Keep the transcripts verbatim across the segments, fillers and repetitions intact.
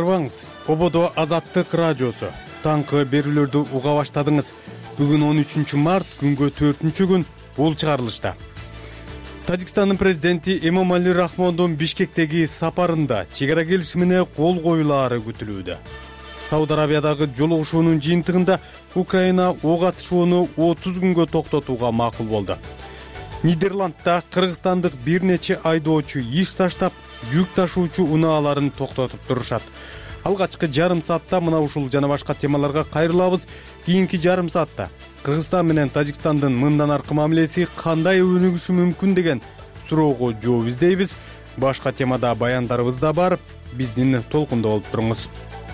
арыбаңыз. Ободо Азаттык радиосу. Таңкы берүүлөрдү уга баштадыңыз. Бүгүн он үчүнчү март, күнгө төртүнчү күн бул чыгарылышта. Тажикстандын президенти Эмомали Рахмондун Бишкектеги сапарында чек ара келишимине кол коюлаары күтүлүүдө. Сауд Арабиядагы жолугушуунун жыйынтыгында Украина ок атышууну отуз күнгө токтотууга макул болду. Нидерландда кыргызстандык бир нече айдоочу иш таштап, жүк ташуучу унааларын токтотуп турушат. Алгачкы жарым саатта мына ушул жана башка темаларга кайрылабыз. Кийинки жарым саатта Кыргызстан менен Тажикстандын мындан аркы мамилеси кандай өнүгүшү мүмкүн деген суроого жооп издейбиз. Башка темада баяндарыбыз да бар. Биздин толкунда болуп туруңуз.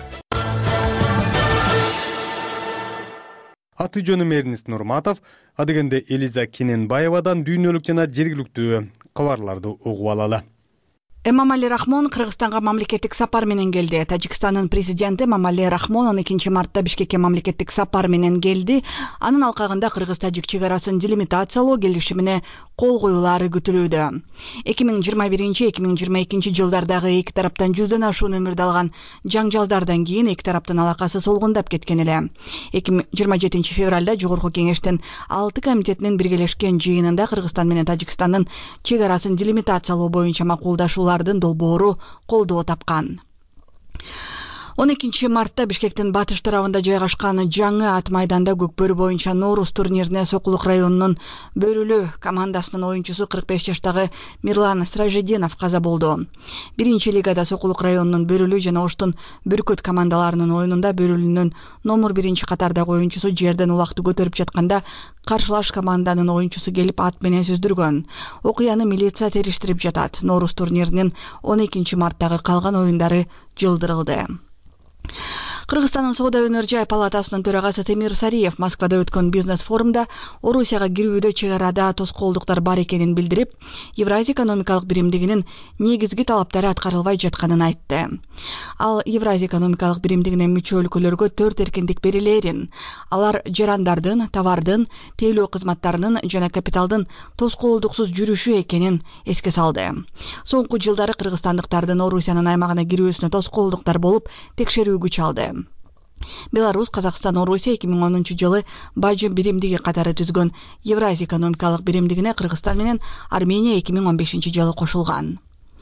Аты жөнүм Эрнест Нурматов, адегенде Элиза Кененбаевадан дүйнөлүк жана жергиликтүү кабарларды угуп алалы. Эмомали Рахмон Кыргызстанга мамлекеттик сапар менен келди. Тажикстандын президенти Эмомали Рахмон он экинчи мартта Бишкекке мамлекеттик сапар менен келди. Анын алкагында кыргыз-тажик чек арасын делимитациялоо келишимине кол коюлаары күтүлүүдө. эки миң жыйырма биринчи эки миң жыйырма экинчи жылдардагы эки тараптан жүздөн ашуун өмүрдү алган жаңжалдардан кийин эки тараптын алакасы солгундап кеткен эле. эки миң жыйырма жетинчи февралда Жогорку кеңештин алты комитетинин биргелешкен жыйынында Кыргызстан менен Тажикстандын чек арасын делимитациялоо боюнча макулдашуулар долбоору колдоо тапкан. он экинчи мартта Бишкектин батыш тарабында жайгашкан жаңы ат майданда Көкбөрү боюнча Ноорус турнирине Сокулук районунун Бөрүлү командасынын оюнчусу кырк беш жаштагы Мирлан Сражединов каза болду. Биринчи лигада Сокулук районунун Бөрүлү жана Оштун Бүркөт командаларынын оюнунда Бөрүлүнүн номер биринчи катардагы оюнчусу жерден улакты көтөрүп жатканда каршылаш команданын оюнчусу келип ат менен сүздүргөн. Окуяны милиция териштирип жатат. Ноорус турниринин он экинчи марттагы калган оюндары жылдырылды. Кыргызстандын Соода-өнөр-жай палатасынын төрагасы Темир Сариев Москвада өткөн бизнес форумда Орусияга кирүүдө чек арада тоскоолдуктар бар экенин билдирип, Евразия экономикалык биримдигинин негизги талаптары аткарылбай жатканын айтты. Ал Евразия экономикалык биримдигине мүчө өлкөлөргө төрт эркиндик берилерин, алар жарандардын, товардын, тейлөө кызматтарынын жана капиталдын тоскоолдуксуз жүрүшү экенин эске салды. Соңку жылдары кыргызстандыктардын Орусиянын аймагына кирүүсүнө тоскоолдуктар болуп текшерүү күч алды. Беларусь, Казакстан, Орусия эки миң онунчу жылы бажы биримдиги катары түзгөн Евразия экономикалык биримдигине Кыргызстан менен Армения эки миң он бешинчи жылы кошулган.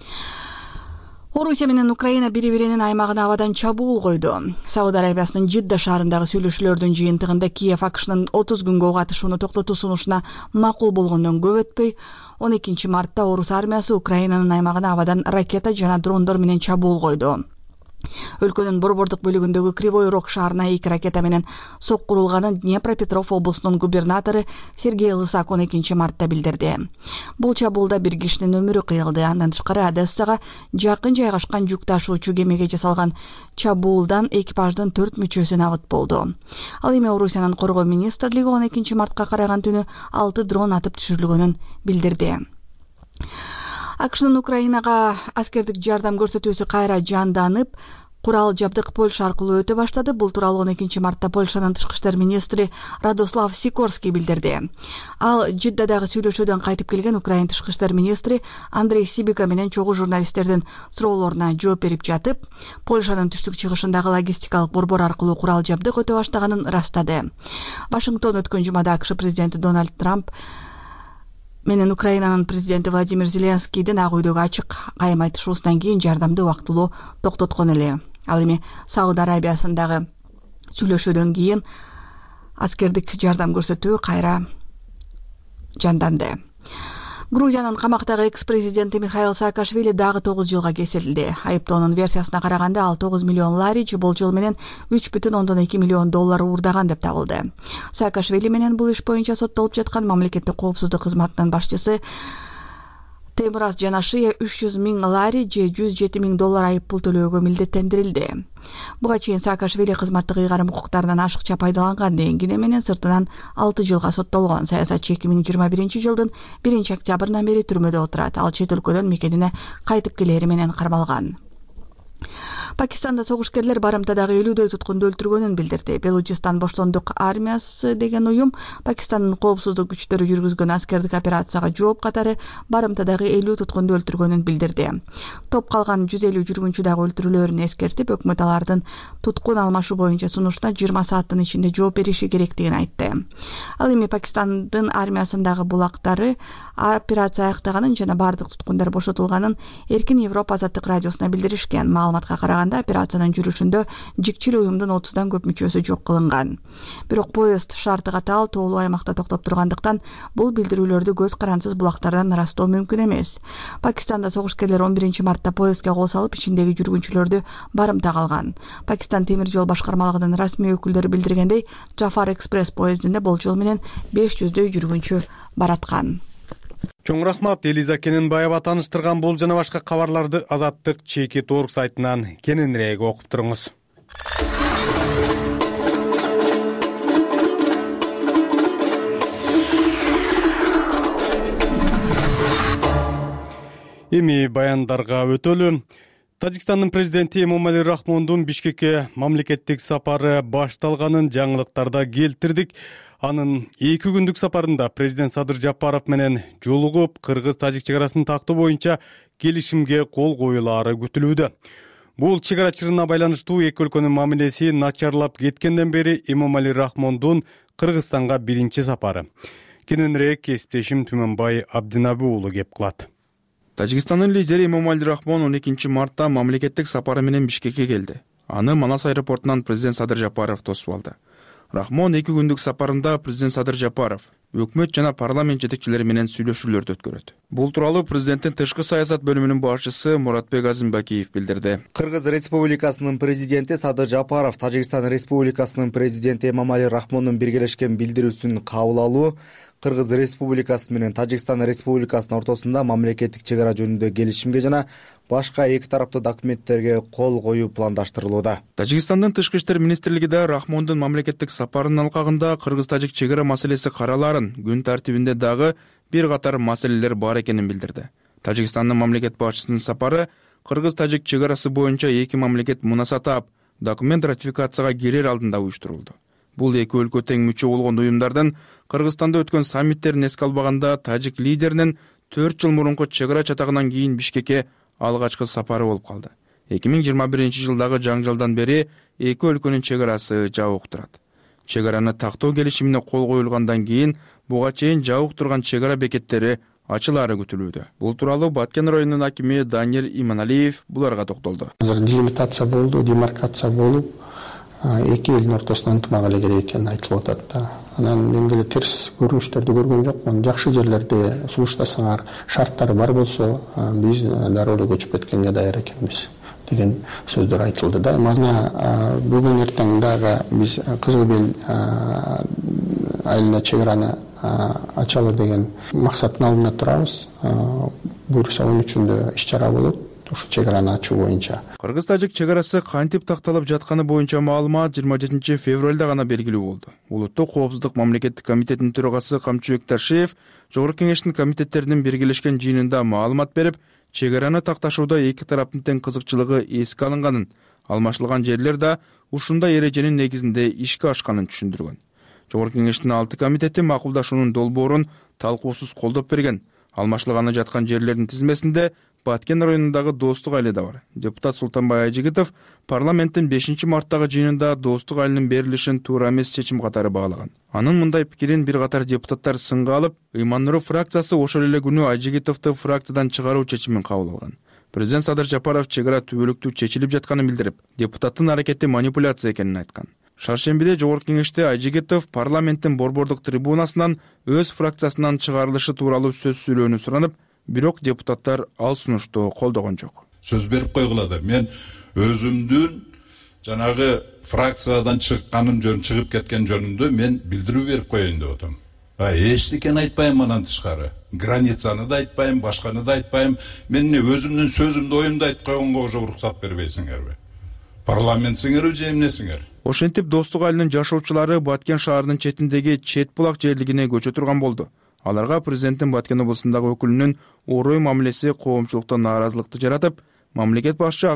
Орусия менен Украина бири-биринин аймагына абадан чабуул койду. Сауд Арабиясынын Жидда шаарындагы сүйлөшүүлөрдүн жыйынтыгында Киев АКШнын отуз күнгө ок атышууну токтотуу сунушуна макул болгондон көп өтпөй, он экинчи мартта Орус армиясы Украинанын аймагына абадан ракета жана дрондор менен чабуул койду. Өлкөнүн борбордук бөлүгүндөгү Кривой Рог шаарына эки ракета менен соккурулганын Днепропетров облусунун губернатору Сергей Лысак он экинчи мартта билдирди. Бул чабуулда бир кишинин өмүрү кыйылды. Андан тышкары Одессага жакын жайгашкан жүк ташуучу кемеге жасалган чабуулдан экипаждын төрт мүчөсү набыт болду. Ал эми Орусиянын коргоо министрлиги он экинчи мартка караган түнү алты дрон атып түшүрүлгөнүн билдирди. АКШнын Украинага аскердик жардам көрсөтүүсү кайра жанданып, курал жабдык Польша аркылуу өтө баштады. Бул тууралуу он экинчи мартта Польшанын тышкы иштер министри Радослав Сикорский билдирди. Ал Жиддадагы сүйлөшүүдөн кайтып келген Украин тышкы иштер министри Андрей Сибика менен чогуу журналисттердин суроолоруна жооп берип жатып, Польшанын түштүк чыгышындагы логистикалык борбор аркылуу курал жабдык өтө баштаганын ырастады. Вашингтон өткөн жумада АКШ президенти Дональд Трамп менен Украинанын президенти Владимир Зеленскийдин Ак үйдөгү ачык кайым айтышуусунан кийин жардамды убактылуу токтоткон эле. Ал эми Сауд Арабиясындагы сүйлөшүүдөн кийин аскердик жардам көрсөтүү кайра жанданды. Грузиянын камактагы экс-президенти Михаил Саакашвили дагы тогуз жылга кесилди. Айыптоонун версиясына караганда ал тогуз миллион лари болжол менен үч бүтүн ондон эки миллион доллар уурдаган деп табылды. Саакашвили менен бул иш боюнча соттолуп жаткан мамлекеттик коопсуздук кызматынын башчысы Темураз Жанашия үч жүз миң лари же жүз жети миң доллар айыппул төлөөгө милдеттендирилди. Буга чейин Саакашвили кызматтык ыйгарым укуктарынан ашыкча пайдаланган деген кине менен сыртынан алты жылга соттолгон. Саясатчы эки миң жыйырма биринчи жылдын биринчи октябрынан бери түрмөдө отурат. Ал чет өлкөдөн мекенине кайтып келери менен кармалган. Пакистанда согушкерлер барымтадагы элүүдөй туткунду өлтүргөнүн билдирди. Белучистан боштондук армиясы деген уюм Пакистандын коопсуздук күчтөрү жүргүзгөн аскердик операцияга жооп катары барымтадагы элүү туткунду өлтүргөнүн билдирди. Топ калган жүз элүү жүргүнчү дагы өлтүрүлөөрүн эскертип, өкмөт алардын туткун алмашуу боюнча сунушуна жыйырма сааттын ичинде жооп бериши керектигин айтты. Ал эми Пакистандын армиясындагы булактары операция аяктаганын жана бардык туткундар бошотулганын Эркин Европа азаттык радиосуна билдиришкен. Маалыматка караганда, операциянын жүрүшүндө жикчил уюмдун отуздан көп мүчөсү жок кылынган. Бирок поезд шарты катаал тоолуу аймакта токтоп тургандыктан бул билдирүүлөрдү көз карансыз булактардан ырастоо мүмкүн эмес. Пакистанда согушкерлер он биринчи мартта поездге кол салып, ичиндеги жүргүнчүлөрдү барымтага алган. Пакистан темир жол башкармалыгынын расмий өкүлдөрү билдиргендей, Джафар экспресс поездинде болжол менен беш жүздөй жүргүнчү бараткан. Чоң рахмат Элиза Кененбаева тааныштырган бул жана башка кабарларды Азаттык Чекит орг сайтынан кененирээк окуп туруңуз. Эми баяндарга өтөлү. Тажикстандын президенти Эмомали Рахмондун Бишкекке мамлекеттик сапары башталганын жаңылыктарда келтирдик. Анын эки күндүк сапарында президент Садыр Жапаров менен жолугуп, кыргыз-тажик чек арасын тактоо боюнча келишимге кол коюлаары күтүлүүдө. Бул чек ара чырына байланыштуу эки өлкөнүн мамилеси начарлап кеткенден бери Эмомали Рахмондун Кыргызстанга биринчи сапары. Кененирээк кесиптешим Түмөнбай Абдинаби уулу кеп кылат. Тажикстандын лидери Эмомали Рахмон он экинчи мартта мамлекеттик сапары менен Бишкекке келди. Аны Манас аэропортунан президент Садыр Жапаров тосуп алды. Рахмон эки күндүк сапарында президент Садыр Жапаров өкмөт жана парламент жетекчилери менен сүйлөшүүлөрдү өткөрөт. Бул тууралуу президенттин тышкы саясат бөлүмүнүн башчысы Муратбек Азимбакиев билдирди. Кыргыз Республикасынын президенти Садыр Жапаров Тажикстан Республикасынын президенти Эмомали Рахмондун биргелешкен билдирүүсүн кабыл алуу Кыргыз Республикасы менен Тажикстан Республикасынын ортосунда мамлекеттик чек ара жөнүндө келишимге жана башка эки тараптуу документтерге кол коюу пландаштырылууда. Тажикстандын тышкы иштер министрлиги да Рахмондун мамлекеттик сапарынын алкагында кыргыз-тажик чек ара маселеси каралаарын, күн тартибинде дагы бир катар маселелер бар экенин билдирди. Тажикстандын мамлекет башчысынын сапары кыргыз-тажик чек арасы боюнча эки мамлекет мунасатап документ ратификацияга кирер алдында уюштурулду. Бул эки өлкө тең мүчө болгон уюмдардын Кыргызстанда өткөн саммиттерин эске албаганда тажик лидеринин төрт жыл мурунку чек ара чатагынан кийин Бишкекке алгачкы сапары болуп калды. эки миң жыйырма биринчи жылдагы жаңжалдан бери эки өлкөнүн чек арасы жабык турат. Чек араны тактоо келишимине кол коюлгандан кийин буга чейин жабык турган чек ара бекеттери ачылаары күтүлүүдө. Бул тууралуу Баткен районунун акими Даниэль Иманалиев буларга токтолду. Делимитация болду, демаркация болуп, эки элдин ортосунда ынтымак эле керек экени айтылып атат да. Анан мен деле терс көрүнүштөрдү көргөн жокмун. Жакшы жерлерде сунуштасаңар, шарттары бар болсо, биз дароо эле көчүп кеткенге даяр экенбиз деген сөздөр айтылды да. Мана бүгүн эртең дагы биз Кызыл Бел айылына чек араны ачалы деген максаттын алдында турабыз. Буюрса он үчүндө иш чара болот. Ушу чек араны ачуу боюнча. Кыргыз-тажик чек арасы кантип такталып жатканы боюнча маалымат жыйырма жетинчи февралда гана белгилүү болду. Улуттук коопсуздук мамлекеттик комитетинин төрагасы Камчыбек Таршиев Жогорку Кеңештин комитеттеринин биргелешкен жыйынында маалымат берип, чек араны такташууда эки тараптын тең кызыкчылыгы эске алынганын, алмашылган жерлер да ушундай эреженин негизинде ишке ашканын түшүндүргөн. Жогорку Кеңештин алты комитети макулдашуунун долбоорун талкуусуз колдоп берген. Алмашылганы жаткан жерлердин тизмесинде Баткен районундагы Достук айылы да бар. Депутат Султанбай Айжигитов парламенттин бешинчи марттагы жыйынында Достук айылынын берилишин туура эмес чечим катары баалаган. Анын мындай пикирин бир катар депутаттар сынга алып, Ыйман-Нур фракциясы ошол эле күнү Айжигитовду фракциядан чыгаруу чечимин кабыл алган. Президент Садыр Жапаров чек ара түбөлүктүү чечилип жатканын билдирип, депутаттын аракети манипуляция экенин айткан. Шаршембиде Жогорку Кеңеште Айжигитов парламенттин борбордук трибунасынан өз фракциясынан чыгарылышы тууралуу сөз сүйлөөнү суранып, бирок депутаттар ал сунушту колдогон жок. Сөз берип койгула да, мен өзүмдүн жанагы фракциядан чыкканым жөн чыгып кеткен жөнүндө мен билдирүү берип коеюн деп атам. А эчтекени айтпайм анан тышкары. Границаны да айтпайм, башканы да айтпайм. Мен не өзүмдүн сөзүмдү, оюмду айтып койгонго уже уруксат бербейсиңерби? Парламентсиңерби же эмнесиңер? Ошентип Достук айылынын жашоочулары Баткен шаарынын четиндеги Чет булак жерлигине көчө турган болду. Аларга президенттин Баткен облусундагы өкүлүнүн орой мамилеси коомчулукта нааразылыкты жаратып, мамлекет башчы ага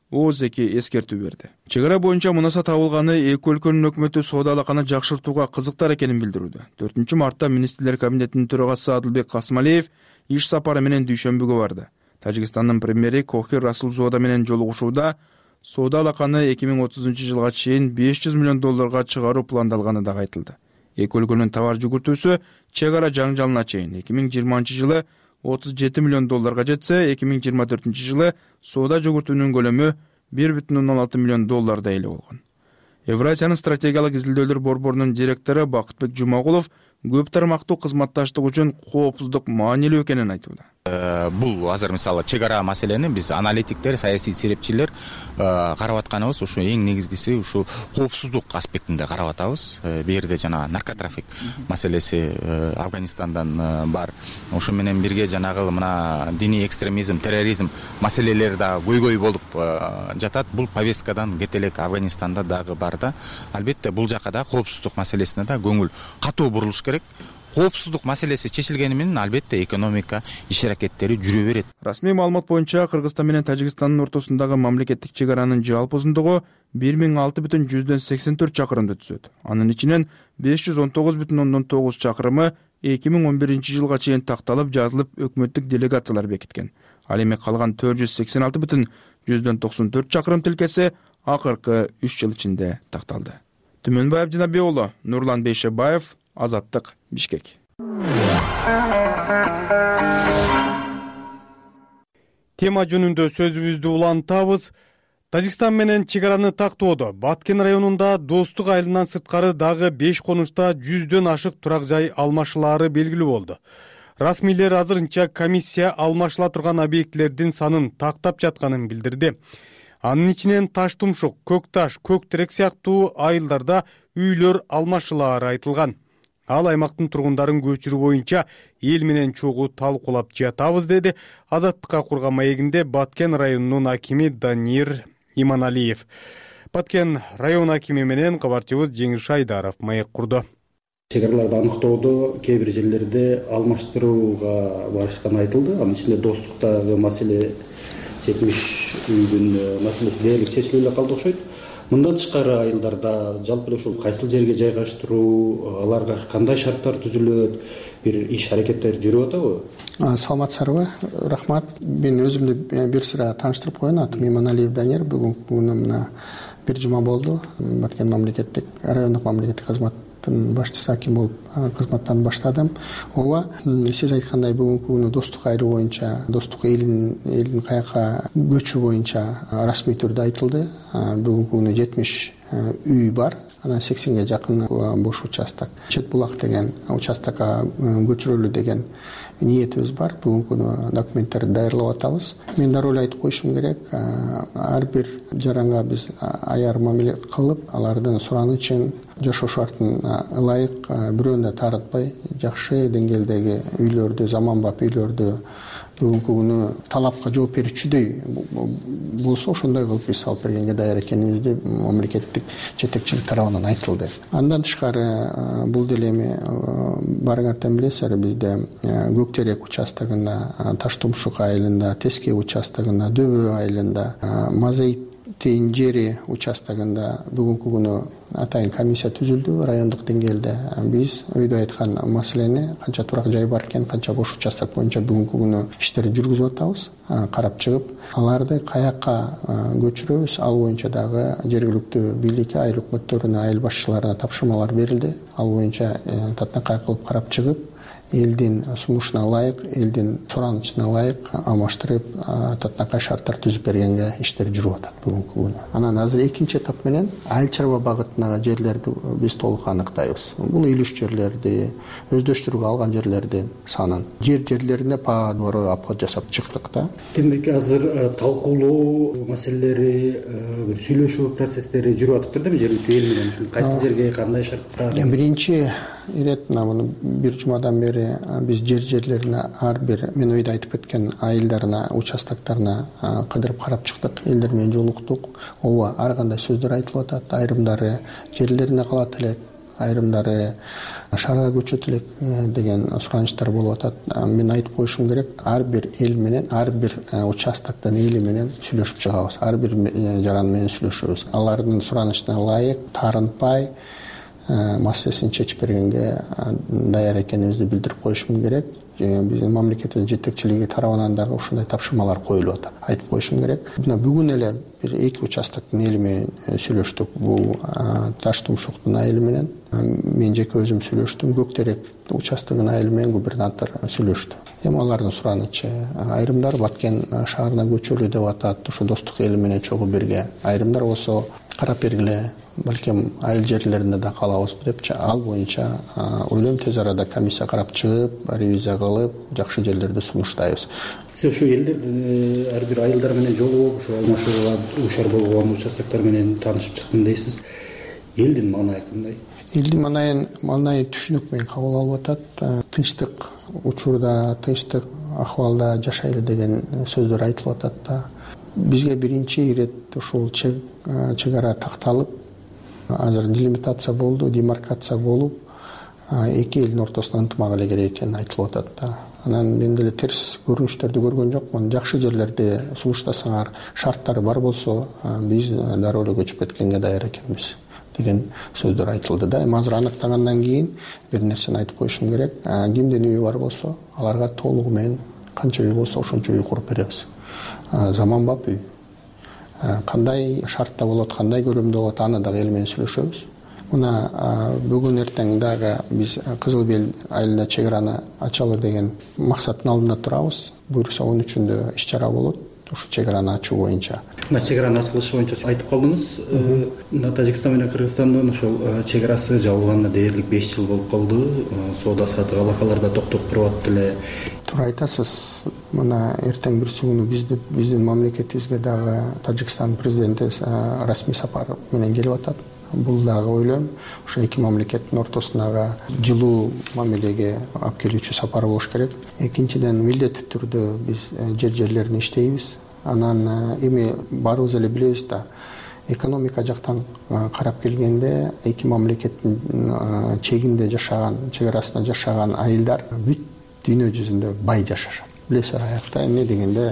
ООЗеки эскертүү берди. Чек ара боюнча мунаса табылганы эки өлкөнүн өкмөтү соода алаканы жакшыртууга кызыктар экенин билдирүүдө. төртүнчү мартта министрлер кабинетинин төрагасы Адылбек Касымалиев иш сапары менен Дүйшөмбүгө барды. Тажикстандын премьери Кохир Расулзода менен жолугушууда соода алаканы эки миң отузунчу жылга чейин беш жүз миллион долларга чыгаруу пландалганы дагы айтылды. Эки өлкөнүн товар жүгүртүүсү чек ара жаңжалына чейин эки миң жыйырманчы жылы отуз жети миллион долларга жетсе, эки миң жыйырма төртүнчү жылы соода жүгүртүүнүн көлөмү бир бүтүн ондон алты миллион долларда эле болгон. Евразиянын стратегиялык изилдөөлөр борборунун директору Бакытбек Жумагулов көп тармактуу кызматташтык үчүн коопсуздук маанилүү экенин айтууда. Бул азыр мисалы чек ара маселени биз аналитиктер, саясий серепчилер карап атканыбыз ушу эң негизгиси ушу коопсуздук аспектинде карап атабыз. Бу жерде жана наркотрафик маселеси Афганистандан бар. Ошо менен бирге жанагы мына диний экстремизм, терроризм маселелери да көйгөй болуп жатат. Бул повесткадан кете элек Афганистанда дагы бар да. Албетте бул жака да коопсуздук маселесине да көңүл катуу бурулуш керек. Коопсуздук маселеси чечилгени менен албетте экономика иш аракеттери жүрө берет. Расмий маалымат боюнча Кыргызстан менен Тажикстандын ортосундагы мамлекеттик чек аранын жалпы узундугу бир миң алты бүтүн жүздөн сексен төрт чакырымды түзөт. Анын ичинен беш жүз он тогуз бүтүн ондон тогуз чакырымы эки миң он биринчи жылга чейин такталып жазылып өкмөттүк делегациялар бекиткен. Ал эми калган төрт жүз сексен алты бүтүн жүздөн токсон төрт чакырым тилкеси акыркы үч жыл ичинде такталды. Түмөнбаев Жанабек уулу, Нурлан Бейшебаев, Азаттык, Бишкек. Тема жөнүндө сөзүбүздү улантабыз. Тажикстан менен чек араны тактоодо Баткен районунда Достук айылынан сырткары дагы беш конушта жүздөн ашык турак жай алмашылаары белгилүү болду. Расмийлер азырынча комиссия алмашыла турган объектилердин санын тактап жатканын билдирди. Анын ичинен Таш Тумшук, Көк Таш, Көк Терек сыяктуу айылдарда үйлөр алмашылаары айтылган. Ал аймактын тургундарын көчүрүү боюнча эл менен чогуу талкуулап жатабыз, деди Азаттыкка курган маегинде Баткен районунун акими Данир Иманалиев. Баткен район акими менен кабарчыбыз Жеңиш Айдаров маек курду. Чек араларды аныктоодо кээ бир жерлерде алмаштырууга барышканы айтылды. Анын ичинде Достуктагы маселе жетимиш үйдүн маселеси дээрлик чечилип эле калды окшойт. Мындан тышкары айылдарда жалпы эле ушул кайсыл жерге жайгаштыруу, аларга кандай шарттар түзүлөт, бир иш аракеттер жүрүп атабы? Саламатсыздарбы? Рахмат. Мен өзүмдү бир сыра тааныштырып коеюн. Атым Иманалиев Данир. Бүгүнкү күнү мына бир жума болду. Баткен мамлекеттик райондук мамлекеттик кызматтын башчысы аким болуп кызматтан баштадым. Ооба, сиз айткандай бүгүнкү күнү Достук айылы боюнча, Достук элин элдин каяка көчүү боюнча расмий түрдө айтылды. Бүгүнкү күнү жетимиш үй бар. Анан сексенге жакын бош участок. Чет булак деген участокко көчүрөлү деген ниетибиз бар. Бүгүнкү күнү документтерди даярдап атабыз. Мен дароо эле айтып коюшум керек, ар бир жаранга биз аяр мамиле кылып, алардын суранычын, жашоо шартын ылайык бирөөнү да таарынтпай, жакшы деңгээлдеги үйлөрдү, заманбап үйлөрдү бүгүнкү күнү талапка жооп берүүчүдөй болсо ошондой кылып биз алып бергенге даяр экенибизди мамлекеттик жетекчилик тарабынан айтылды. Андан тышкары бул деле эми барыңардан билесиздер, бизде Көк Терек участогунда, Таш Тумшук айылында, Теске участогунда, Дөбө айылында, Мазейттин жери участогунда бүгүнкү күнү атайын комиссия түзүлдү райондук деңгээлде. Биз өйдө айткан маселени канча турак жай бар экен, канча бош участок боюнча бүгүнкү күнү иштерди жүргүзүп атабыз. Карап чыгып, аларды каякка көчүрөбүз, ал боюнча дагы жергиликтүү бийликке, айыл өкмөттөрүнө, айыл башчыларына тапшырмалар берилди. Ал боюнча татынакай кылып карап чыгып, элдин сунушуна ылайык, элдин суранычына ылайык алмаштырып, татынакай шарттар түзүп бергенге иштер жүрүп атат бүгүнкү күнү. Анан азыр экинчи этап менен айыл чарба багытындагы жерлерди биз толук аныктайбыз. Бул илүш жерлерди, өздөштүргө алган жерлердин санын, жер жерлерине паадору обход жасап чыктык да. Демек азыр талкуулоо маселелери, бир сүйлөшүү процесстери жүрүп атыптыр да жергиликтүү эл менен, ушул кайсы жерге кандай шарттар? Биринчи ирет мына бир жумадан бери биз жер жерлерине ар бир мен өйдө айтып кеткен айылдарына, участокторуна кыдырып карап чыктык, элдер менен жолуктук. Ооба, ар кандай сөздөр айтылып атат, айрымдары жерлерине калат элек, айрымдары шаарга көчөт элек деген суранычтар болуп атат. Мен айтып коюшум керек, ар бир эл менен, ар бир участоктун эли менен сүйлөшүп чыгабыз, ар бир жаран менен сүйлөшөбүз. Алардын суранычына ылайык, таарынтпай маселесин чечип бергенге даяр экенибизди билдирип коюшум керек. Биздин мамлекеттин жетекчилиги тарабынан дагы ушундай тапшырмалар коюлуп атат. Айтып коюшум керек. Мына бүгүн эле бир эки участоктун эли менен сүйлөштүк. Бул Таш Тумшуктун айылы менен мен жеке өзүм сүйлөштүм. Көк Терек участогунун айылы менен губернатор сүйлөштү. Эми алардын суранычы, айрымдар Баткен шаарына көчөлү деп атат. Ушу достук эли менен чогуу бирге. Айрымдар болсо карап бергиле, балким айыл жерлеринде да калабыз деп ал боюнча ойлойм тез арада комиссия карап чыгып, ревизия кылып, жакшы жерлерди сунуштайбыз. Сиз ошо элдерди ар бир айылдар менен жолугуп, ошо алмашууга ушар болгон участоктор менен таанышып чыктым дейсиз. Элдин маанайы кандай? Элдин маанайын маанайы түшүнүк менен кабыл алып атат. Тынчтык учурда, тынчтык акыбалда жашайлы деген сөздөр айтылып атат да. Бизге биринчи ирет ушул чек ара такталып, азыр делимитация болду, демаркация болуп, эки элдин ортосуна ынтымак эле керек экени айтылып атат да. Анан мен деле терс көрүнүштөрдү көргөн жокмун. Жакшы жерлерди сунуштасаңар, шарттары бар болсо, биз дароо эле көчүп кеткенге даяр экенбиз деген сөздөр айтылды да. Эми азыр аныктагандан кийин бир нерсени айтып коюшум керек. Кимдин үйү бар болсо, аларга толугу менен канча үй болсо ошончо үй куруп беребиз. Заманбап үй. Кандай шартта болот, кандай көрөмдө болот, аны дагы эл менен сүйлөшөбүз. Мына бүгүн эртең дагы биз Кызыл Бел айылында чек араны ачалы деген максаттын алдында турабыз. Буюрса он үчүндө иш чара болот. Ушу чек араны ачуу боюнча. Мына чек араны ачылышы боюнча айтып калдыңыз. Мына Тажикстан менен Кыргызстандын ошол чек арасы жабылганына дээрлик беш жыл болуп калды. Соода саттык алакалар да токтоп туруп эле. Туура айтасыз. Мына эртең бир күнү бизди биздин мамлекетибизге дагы Тажикстан президенти расмий сапар менен келип атат. Бул дагы ойлойм, ошо эки мамлекеттин ортосундагы жылуу мамилеге алып келүүчү сапар болуш керек. Экинчиден, милдеттүү түрдө биз жер жерлерин иштейбиз. Анан эми баарыбыз эле билебиз да, экономика жактан карап келгенде эки мамлекеттин чегинде жашаган, чек арасында жашаган айылдар бүт дүйнө жүзүндө бай жашашат. Билесиз, аякта эмне дегенде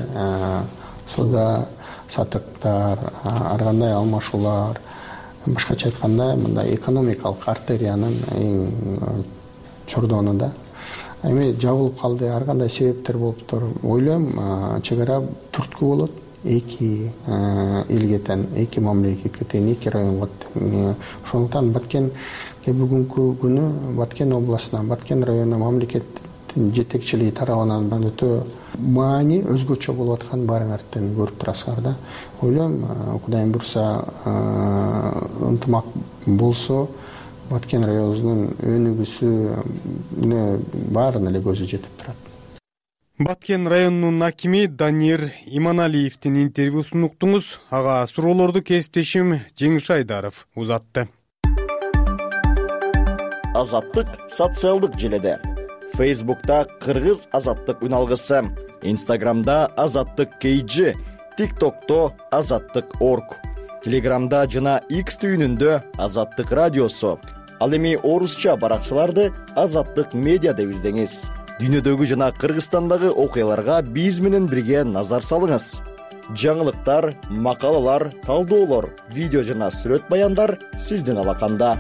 соода саттыктар, ар кандай алмашуулар, башкача айтканда, мындай экономикалык артериянын эң чордону да. Эми жабылып калды, ар кандай себептер болуптур. Ойлойм, чек ара түрткү болот. Эки элге тең, эки мамлекетке тең, эки районго тең. Ошондуктан Баткен бүгүнкү күнү Баткен областына, Баткен районуна мамлекеттин жетекчилиги тарабынан өтө маани өзгөчө болуп аткан баарыңардан көрүп турасыңар да. Ойлойм, Кудайым бурса, ынтымак болсо, Баткен районунун өнүгүүсүнө баарына эле көзү жетип турат. Баткен районунун акими Данир Иманалиевдин интервьюсун уктуңуз. Ага суроолорду кесиптешим Жеңиш Айдаров узатты. Азаттык социалдык желеде. Фейсбукта Кыргыз азаттык үналгысы, Инстаграмда Азаттык кей джи, ТикТокто Азаттык точка орг, Телеграмда жана X түйүнүндө Азаттык радиосу. Ал эми орусча баракчаларды Азаттык медиа деп издеңиз. Дүйнөдөгү жана Кыргызстандагы окуяларга биз менен бирге назар салыңыз. Жаңылыктар, макалалар, талдоолор, видео жана сүрөт баяндар сиздин алаканда.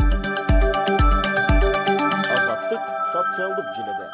Азаттык социалдык желеде.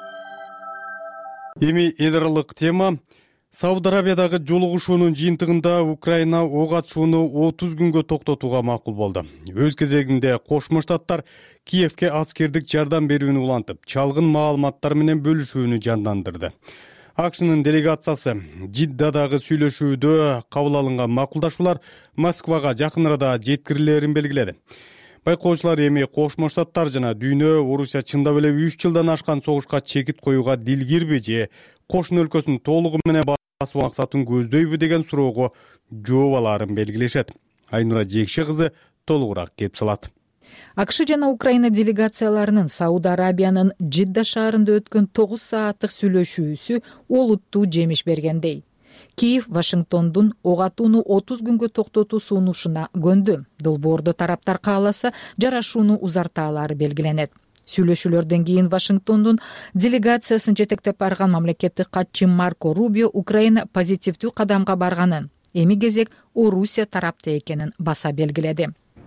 Эми эл аралык тема. Сауд Арабиядагы жолугушуунун жыйынтыгында Украина ок атышууну отуз күнгө токтотууга макул болду. Өз кезегинде Кошмо Штаттар Киевке аскердик жардам берүүнү улантып, чалгын маалыматтар менен бөлүшүүнү жандандырды. АКШнын делегациясы Жиддадагы сүйлөшүүдө кабыл алынган макулдашуулар Москвага жакын арада жеткирилерин белгиледи. Байкоочулар эми Кошмо Штаттар жана дүйнө Орусия чындап эле үч жылдан ашкан согушка чекит коюуга дилгирби же кошуна өлкөсүн толугу менен басуу максатын көздөйбү деген суроого жооп алаарын белгилешет. Айнура Жекше кызы толугураак кеп салат. АКШ жана Украина делегацияларынын Сауд Арабиянын Жидда шаарында өткөн тогуз сааттык сүйлөшүүсү олуттуу жемиш бергендей. Киев Вашингтондун ок атууну отуз күнгө токтотуу сунушуна көндү. Долбоордо тараптар кааласа жарашууну узартаалары белгиленет. Сүйлөшүүлөрдөн кийин Вашингтондун делегациясын жетектеп барган мамлекеттик катчы Марко Рубио Украина позитивдүү кадамга барганын, эми кезек Орусия тарапта экенин баса белгиледи.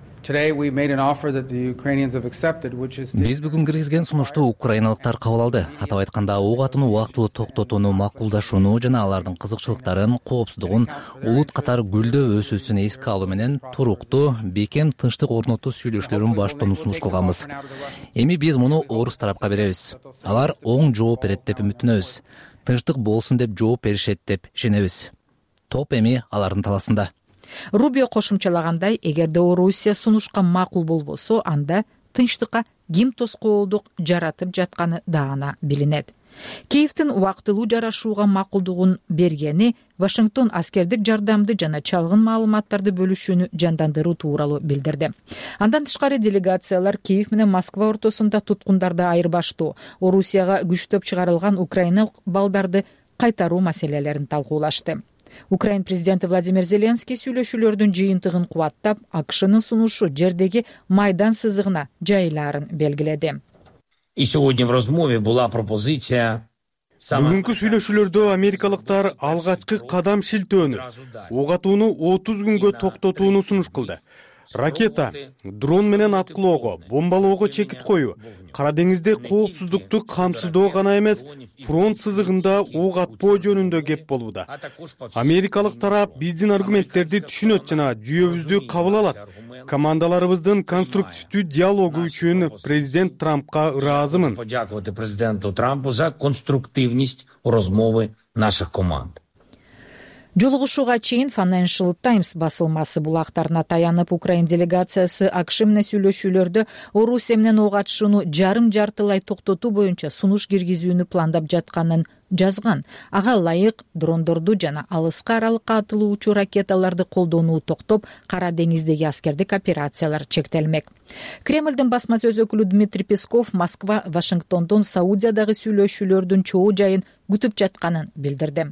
Биз бүгүн киргизген сунушту украиналыктар кабыл алды. Атап айтканда, ок атууну убактылуу токтотууну макулдашууну жана алардын кызыкчылыктарын, коопсуздугун улут катары гүлдөө өсүүсүн эске алуу менен туруктуу, бекем, тынчтык орнотуу сүйлөшүүлөрүн баштоону сунуш кылганбыз. Эми биз муну орус тарапка беребиз. Алар оң жооп берет деп үмүттөнөбүз. Тынчтык болсун деп жооп беришет деп ишенебиз. Топ эми алардын таласында. Рубио кошумчалагандай, эгерде Орусия сунушка макул болбосо, анда тынчтыкка ким тоскоолдук жаратып жатканы даана билинет. Киевдин убактылуу жарашууга макулдугун бергени Вашингтон аскердик жардамды жана чалгын маалыматтарды бөлүшүүнү жандандыруу тууралуу билдирди. Андан тышкары делегациялар Киев менен Москва ортосунда туткундарды айырбаштоо, Орусияга күчтөп чыгарылган украиналық балдарды кайтаруу маселелерин талкуулашты. Украин президенти Владимир Зеленский сүйлөшүүлөрдүн жыйынтыгын кубаттап, АКШнын сунушу жердеги майдан сызыгына жайылаарын белгиледи. И сегодня в размове была пропозиция. Бүгүнкү сүйлөшүүлөрдө америкалыктар алгачкы кадам шилтөөнү, ок атууну отуз күнгө токтотууну сунуш кылды. Ракета, дрон менен аткылоого, бомбалоого чекит коюу, Кара деңизде коопсуздукту камсыздоо гана эмес, фронт сызыгында ок атпоо жөнүндө кеп болууда. Америкалык тарап биздин аргументтерди түшүнөт жана жүйөбүздү кабыл алат. Командаларыбыздын конструктивдүү диалогу үчүн президент Трампка ыраазымын. Подякувати президенту Трампу за конструктивность розмови наших команд. Жолугушууга чейин Financial Times басылмасы булактарына таянып, Украин делегациясы АКШ менен сүйлөшүүлөрдө Орусия менен ок атышууну жарым жартылай токтотуу боюнча сунуш киргизүүнү пландап жатканын жазган. Ага ылайык дрондорду жана алыска аралыкка атылуучу ракеталарды колдонуу токтоп, Кара деңиздеги аскердик операциялар чектелмек. Кремлдин басма сөз өкүлү Дмитрий Песков Москва Вашингтондон Саудиядагы сүйлөшүүлөрдүн чоо жайын күтүп жатканын билдирди.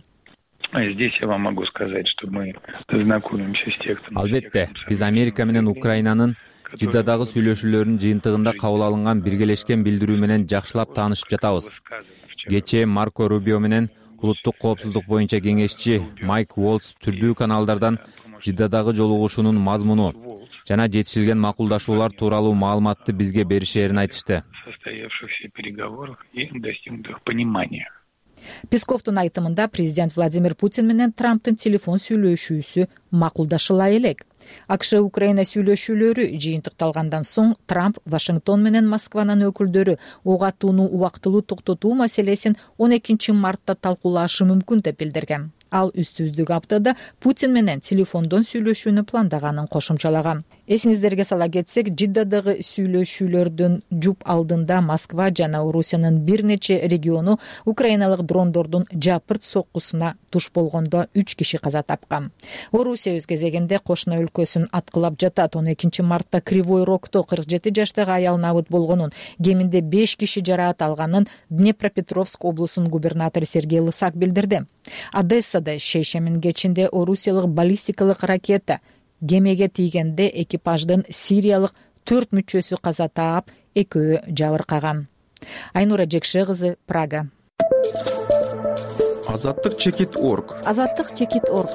Здесь я вам могу сказать, что мы знакомимся с текстом. Албетте, биз Америка менен Украинанын Жиддадагы сүйлөшүүлөрүнүн жыйынтыгында кабыл алынган биргелешкен билдирүү менен жакшылап таанышып жатабыз. Кечээ Марко Рубио менен улуттук коопсуздук боюнча кеңешчи Майк Уолтс түрдүү каналдардан Жиддадагы жолугушуунун мазмуну жана жетишилген макулдашуулар тууралуу маалыматты бизге беришерин айтышты. Состоявшихся переговорах и достигнутых понимания. Песковдун айтымында президент Владимир Путин менен Трамптын телефон сүйлөшүүсү макулдашыла элек. АКШ Украина сүйлөшүүлөрү жыйынтыкталгандан соң Трамп Вашингтон менен Москванын өкүлдөрү ок атууну убактылуу токтотуу маселесин он экинчи мартта талкуулашы мүмкүн деп билдирген. Ал үстүздүк аптада Путин менен телефондон сүйлөшүүнү пландаганын кошумчалаган. Эсиңиздерге сала кетсек, Жиддадагы сүйлөшүүлөрдүн жуп алдында Москва жана Орусиянын бир нече региону украиналык дрондордун жапырт соккусуна туш болгондо үч киши каза тапкан. Орусия өз кезегинде кошуна өлкөсүн аткылап жатат. он экинчи мартта Кривой Рогто кырк жети жаштагы аял набыт болгонун, кеминде беш киши жараат алганын Днепропетровск облусунун губернатору Сергей Лысак билдирди. Одессада шейшемин кечинде орусиялык баллистикалык ракета кемеге тийгенде экипаждын сириялык төрт мүчөсү каза таап, экөө жабыркаган. Айнура Жекше кызы, Прага. Азаттык чекит орг. Азаттык чекит орг.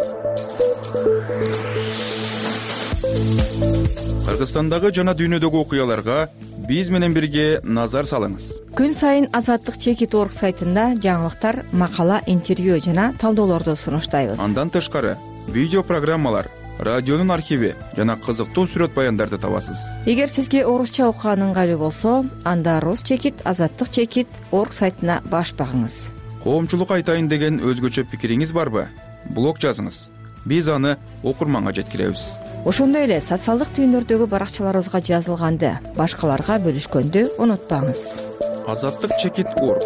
Кыргызстандагы жана дүйнөдөгү окуяларга биз менен бирге назар салыңыз. Күн сайын Азаттык чекит орг сайтында жаңылыктар, макала, интервью жана талдоолорду сунуштайбыз. Андан тышкары видео программалар, радионун архиви жана кызыктуу сүрөт баяндарды табасыз. Эгер сизге орусча окуган ыңгайлуу болсо, анда Рус чекит, Азаттык чекит орг сайтына баш багыңыз. Коомчулук айтайын деген өзгөчө пикириңиз барбы? Блог жазыңыз. Биз аны окурманга жеткиребиз. Ошондой эле социалдык түйүндөрдөгү баракчаларыбызга жазылганды башкаларга бөлүшкөндү унутпаңыз. Азаттык чекит орг.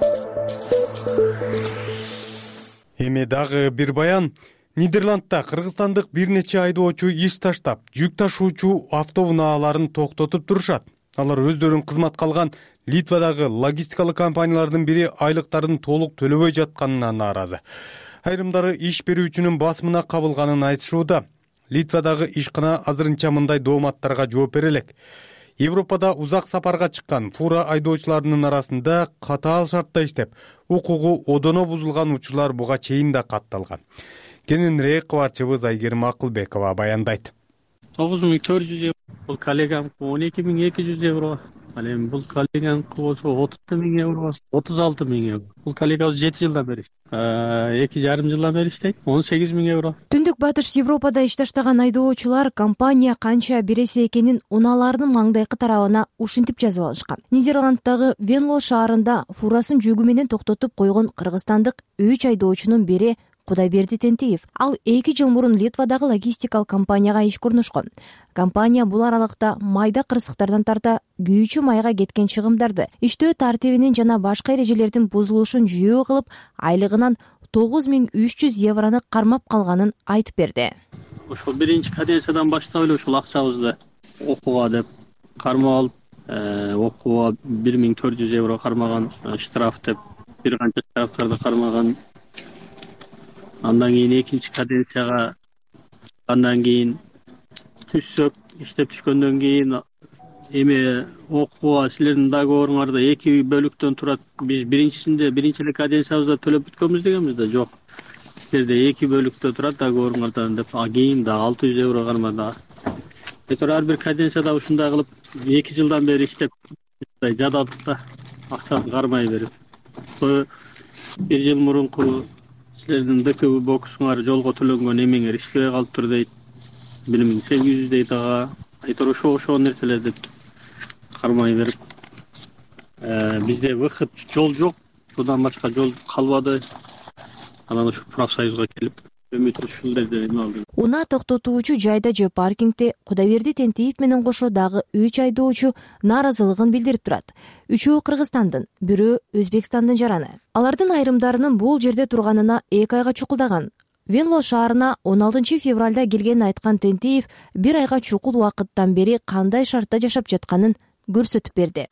Эми дагы бир баян. Нидерландда кыргызстандык бир нече айдоочу иш таштап, жүк ташуучу автоунааларын токтотуп турушат. Алар өздөрүн кызматка алган Литвадагы логистикалык компаниялардын бири айлыктарын толук төлөбөй жатканына нааразы. Айрымдары иш берүүчүнүн басымына кабылганын айтышууда. Литвадагы ишкана азырынча мындай дооматтарга жооп бере элек. Европада узак сапарга чыккан фура айдоочуларынын арасында катаал шартта иштеп, укугу одоно бузулган учурлар буга чейин да катталган. Кененирээк кабарчыбыз Айгерим Акылбекова баяндайт. тогуз миң төрт жүз евро, бул коллегам он эки миң эки жүз евро. Ал эми бул коллегам болсо отуз миң евро, отуз алты миң евро. Бул коллегабыз жети жылдан бери эки жарым жылдан бери иштейт, он сегиз миң евро. Түндүк батыш Европада иш таштаган айдоочулар компания канча бересе экенин унааларынын маңдайкы тарабына ушинтип жазып алышкан. Нидерланддагы Венло шаарында фурасын жүгү менен токтотуп койгон кыргызстандык үч айдоочунун бири Кудайберди Тентиев. Ал эки жыл мурун Литвадагы логистикалык компанияга иш көрнөшкөн. Компания бул аралыкта майда кырсыктардан тарта күйүүчү майга кеткен чыгымдарды, иштөө тартибинин жана башка эрежелердин бузулушун жүйөө кылып, айлыгынан тогуз миң үч жүз евроны кармап калганын айтып берди. Ошол биринчи каденциядан баштап эле ушул акчабызды окууга деп кармап алып, окууга бир миң төрт жүз евро кармаган, штраф деп бир канча штрафтарды кармаган. Андан кийин экинчи каденцияга андан кийин түшсөк, иштеп түшкөндөн кийин эми окууга силердин договоруңарда эки бөлүктөн турат. Биз биринчисинде биринчи эле каденциябызда төлөп бүткөнбүз дегенбиз да, жок. Силерде эки бөлүктө турат договоруңардан деп, а кийин да алты жүз евро кармады. Этер ар бир каденцияда ушундай кылып эки жылдан бери иштеп жададык да, акчаны кармай берип. Бир жыл мурунку силердин ДКУ бокусуңар жолго төлөнгөн эмеңер иштебей калыптыр дейт. бир миң сегиз жүз дейт ага. Айтор ошо ошо нерселерди кармай берип. Бизде выход жол жок. Будан башка жол калбады. Анан ушу профсоюзга келип, үмүт ушулерди эме алдым. Унаа токтотуучу жайда же паркингде Кудайберди Тентиев менен кошо дагы үч айдоочу нааразылыгын билдирип турат. Үчөө Кыргызстандын, бирөө Өзбекстандын жараны. Алардын айрымдарынын бул жерде турганына эки айга чукулдаган. Венло шаарына он алтынчы февралда келгенин айткан Тентиев бир айга чукул убакыттан бери кандай шартта жашап жатканын көрсөтүп берди.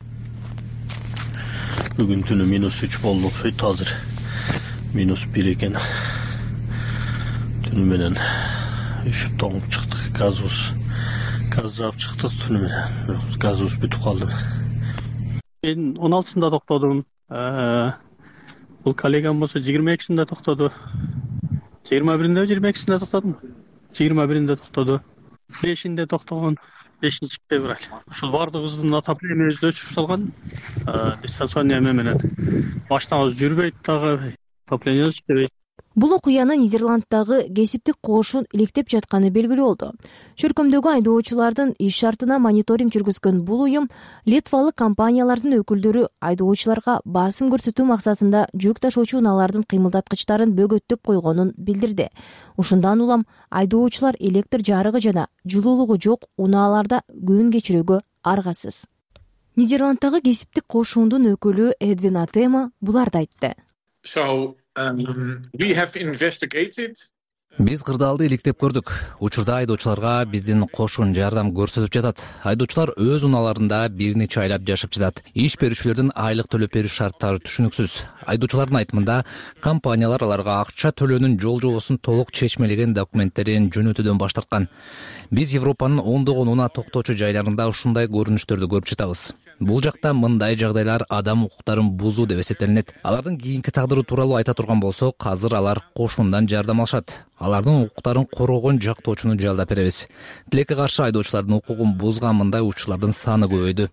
Бүгүн түнү минус үч болду, окшойт, азыр минус бир экен. Түнү менен үш тоңуп чыктык, газыбыз газ жаап чыктык түнү менен. Газыбыз бүтүп калды. Мен он алтысында токтодум. Бул коллегам болсо жыйырма экисинде токтоду. жыйырма биринде жыйырма экисинде токтодум. жыйырма биринде токтоду. бешинде токтогон, бешинчи февраль. Ушул бардыгыбыздын отоплениябызды өчүрүп салган. Дистанционный эме менен. Машинабыз жүрбөйт дагы, отопление иштебейт. Бул окуяны Нидерланддагы кесиптик кошун иликтеп жатканы белгилүү болду. Чөркөмдөгү айдоочулардын иш шартына мониторинг жүргүзгөн бул уюм литвалык компаниялардын өкүлдөрү айдоочуларга басым көрсөтүү максатында жүк ташуучу унаалардын кыймылдаткычтарын бөгөттөп койгонун билдирди. Ушундан улам айдоочулар электр жарыгы жана жылуулугу жок унааларда күн кечирүүгө аргасыз. Нидерланддагы кесиптик кошундун өкүлү Эдвин Атема буларды айтты. So um, we have investigated. Биз кырдаалды иликтеп көрдүк. Учурда айдоочуларга биздин кошун жардам көрсөтүп жатат. Айдоочулар өз унааларында бир нече айлап жашап жатат. Иш берүүчүлөрдүн айлык төлөп берүү шарттары түшүнүксүз. Айдоочулардын айтымында компаниялар аларга акча төлөөнүн жол жобосун толук чечмелеген документтерин жөнөтүүдөн баш тарткан. Биз Европанын ондогон унаа токтоочу жайларында ушундай көрүнүштөрдү көрүп жатабыз. Бул жакта мындай жагдайлар адам укуктарын бузуу деп эсептелинет. Алардын кийинки тагдыры тууралуу айта турган болсок, азыр алар кошундан жардам алышат. Алардын укуктарын коргогон жактоочуну жалдап беребиз. Тилекке каршы айдоочулардын укугун бузган мындай учурлардын саны көбөйдү.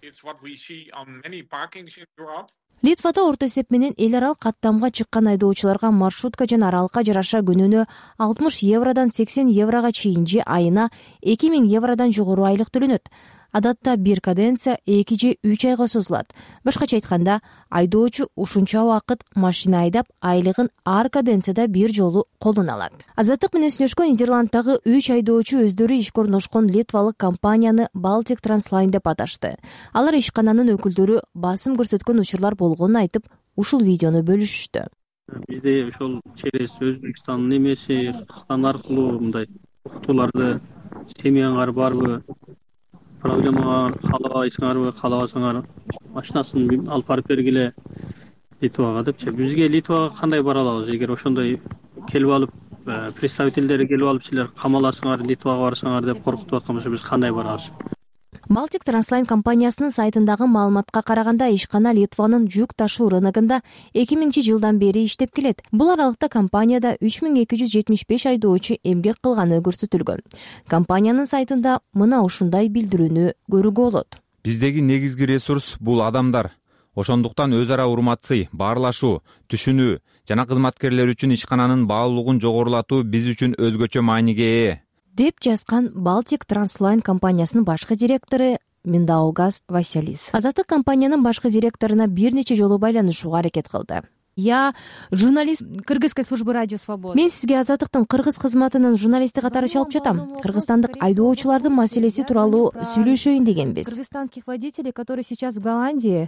Литвада орто эсеп менен эл аралык каттамга чыккан айдоочуларга маршрутка жана аралыкка жараша күнүнө алтымыш евродон сексен еврого чейин же айына эки миң евродон жогору айлык төлөнөт. Адатта бир каденция эки же үч айга созулат. Башкача айтканда, айдоочу ушунча убакыт машина айдап, айлыгын ар каденцияда бир жолу колуна алат. Азаттык менен сүйлөшкөн Нидерланддагы үч айдоочу өздөрү иш көрнөшкөн литвалык компанияны Baltic Transline деп аташты. Алар ишкананын өкүлдөрү басым көрсөткөн учурлар болгонун айтып, ушул видеону бөлүшүштү. Бизде ошол через Өзбекстандын эмеси, Кыргызстан аркылуу мындай уктууларды семьяңар барбы, проблема каалабайсыңарбы, каалабасаңар машинасын алып барып бергиле Литвага депчи. Бизге Литвага кандай бара алабыз? Эгер ошондой келип алып, представительдери келип алып, силер камаласыңар, Литвага барсаңар деп коркутуп аткан болсо, биз кандай барабыз? Baltic Transline компаниясынын сайтындагы маалыматка караганда, ишкана Литванын жүк ташуу рыногунда эки миңинчи жылдан бери иштеп келет. Бул аралыкта компанияда үч миң эки жүз жетимиш беш айдоочу эмгек кылганы көрсөтүлгөн. Компаниянын сайтында мына ушундай билдирүүнү көрүүгө болот. Биздеги негизги ресурс бул адамдар. Ошондуктан өз ара урматсый, баарлашуу, түшүнүү жана кызматкерлер үчүн ишкананын баалуулугун жогорулатуу биз үчүн өзгөчө мааниге ээ, деп жазган Baltic Transline компаниясынын башкы директору Миндаугас Василис. Азаттык компаниянын башкы директоруна бир нече жолу байланышууга аракет кылды. Я журналист Кыргызской службы радио Свобода. Мен сизге Азаттыктын кыргыз кызматынын журналисти катары чалып жатам. Кыргызстандык айдоочулардын маселеси тууралуу сүйлөшөйүн дегенбиз. Кыргызстанских водителей, которые сейчас в Голландии.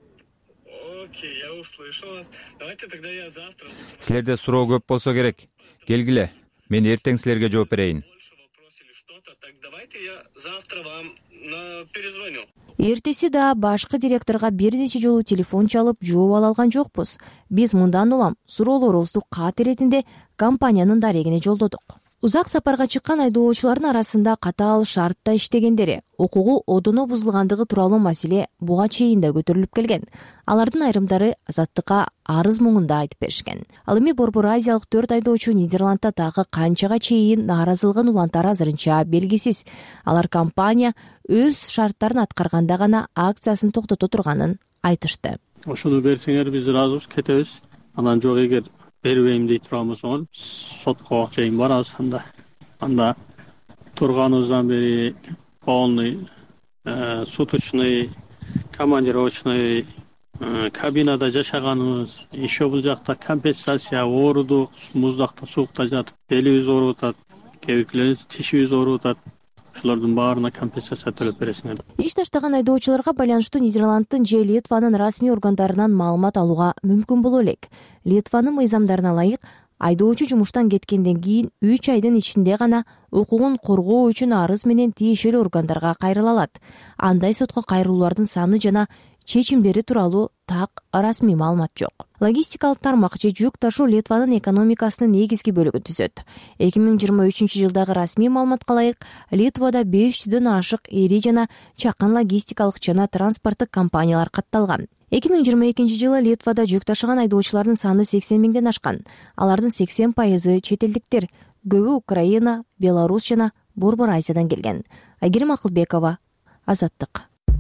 Окей, я услышал вас. Давайте тогда я завтра. Силерде суроо көп болсо керек. Келгиле. Мен эртең силерге жооп берейин. Так давайте я завтра вам перезвоню. Эртеси да башкы директорго бир нече жолу телефон чалып жооп ала алган жокпуз. Биз мындан улам суроолорубузду кат иретинде компаниянын дарегине жолдодук. Узак сапарга чыккан айдоочулардын арасында катаал шартта иштегендери, укугу одоно бузулгандыгы тууралуу маселе буга чейин да көтөрүлүп келген. Алардын айрымдары Азаттыкка арыз муңунда айтып беришкен. Ал эми Борбор Азиялык төрт айдоочу Нидерландда дагы канчага чейин нааразылыгын улантары азырынча белгисиз. Алар компания өз шарттарын аткарганда гана акциясын токтото турганын айтышты. Ошону берсеңер биз ыраазыбыз, кетебиз. Анан жок, эгер бербейм дейт турамысыңар, сотко чейин барабыз. Анда анда турганыбыздан бери полный суточный, командировочный кабинада жашаганыбыз, еще бул жакта компенсация оорудук, муздакта, суукта жатып белибиз ооруп атат, кээ биркилерибиз тишибиз ооруп атат. Ошолордун баарына компенсация төлөп бересиңер. Иш таштаган айдоочуларга байланыштуу Нидерландтын же Литванын расмий органдарынан маалымат алууга мүмкүн боло элек. Литванын мыйзамдарына ылайык, айдоочу жумуштан кеткенден кийин үч айдын ичинде гана укугун коргоо үчүн арыз менен тиешелүү органдарга кайрыла алат. Андай сотко кайрылуулардын саны жана чечимдери тууралуу так расмий маалымат жок. Логистикалык тармак же жүк ташуу Литванын экономикасынын негизги бөлүгүн түзөт. эки миң жыйырма үчүнчү жылдагы расмий маалыматка ылайык, Литвада беш жүздөн ашык ири жана чакан логистикалык жана транспорттук компаниялар катталган. эки миң жыйырма экинчи жылы Литвада жүк ташыган айдоочулардын саны сексен миңден ашкан. Алардын сексен пайызы чет элдиктер, көбү Украина, Беларусь жана Борбор Азиядан келген. Айгерим Акылбекова, Азаттык.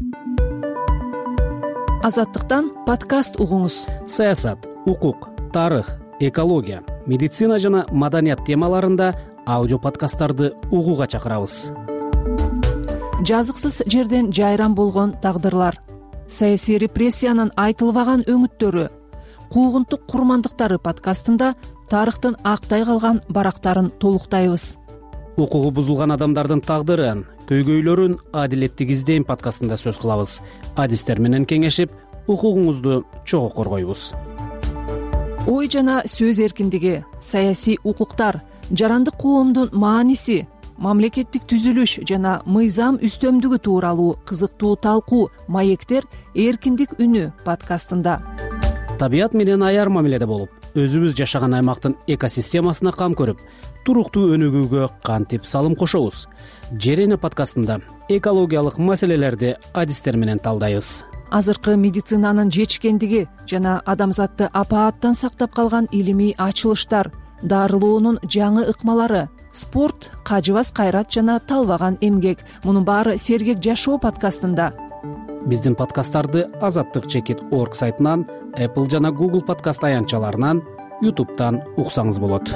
Азаттыктан подкаст угуңуз. Саясат, укук, тарых, экология, медицина жана маданият темаларында аудио подкасттарды угууга чакырабыз. Жазыксыз жерден жайран болгон тагдырлар, саясий репрессиянын айтылбаган өңүттөрү, куугунтук курмандыктары подкастында тарыхтын актай калган барактарын толуктайбыз. Укугу бузулган адамдардын тагдырын, көйгөйлөрүн адилеттик издейм подкастында сөз кылабыз. Адистер менен кеңешип, укугуңузду чогуу коргойбуз. Ой жана сөз эркиндиги, саясий укуктар, жарандык коомдун мааниси, мамлекеттик түзүлүш жана мыйзам үстөмдүгү тууралуу кызыктуу талкуу, маектер эркиндик үнү подкастында. Табият менен аяр мамиледе болуп, өзүбүз жашаган аймактын экосистемасына кам көрүп, туруктуу өнүгүүгө кантип салым кошобуз. Жерене подкастында экологиялык маселелерди адистер менен талдайбыз. Азыркы медицинанын жетишкендиги жана адамзатты апааттан сактап калган илимий ачылыштар, дарылоонун жаңы ыкмалары, спорт, кажыбас кайрат жана талбаган эмгек. Мунун баары сергек жашоо подкастында. Биздин подкасттарды Азаттык чекит орг сайтынан, Apple жана Google подкаст аянтчаларынан, YouTube'дан уксаңыз болот.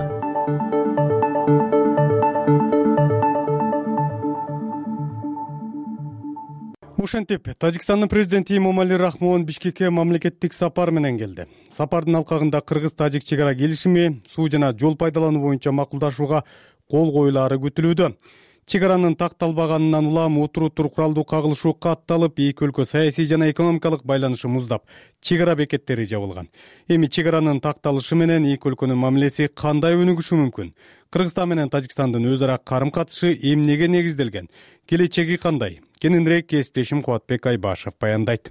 Ошентип, Тажикстандын президенти Эмомали Рахмон Бишкекке мамлекеттик сапар менен келди. Сапардын алкагында кыргыз-тажик чек ара келишими, суу жана жол пайдалануу боюнча макулдашууга кол коюлаары күтүлүүдө. Чек аранын такталбаганынан улам отуруутур куралдуу кагылышуу катталып, эки өлкө саясий жана экономикалык байланышы муздап, чек ара бекеттери жабылган. Эми чек аранын такталышы менен эки өлкөнүн мамилеси кандай өнүгүшү мүмкүн? Кыргызстан менен Тажикстандын өз ара карым-катышы эмнеге негизделген? Келечеги кандай? Кененирээк кесиптешим Кубатбек Айбашев баяндайт.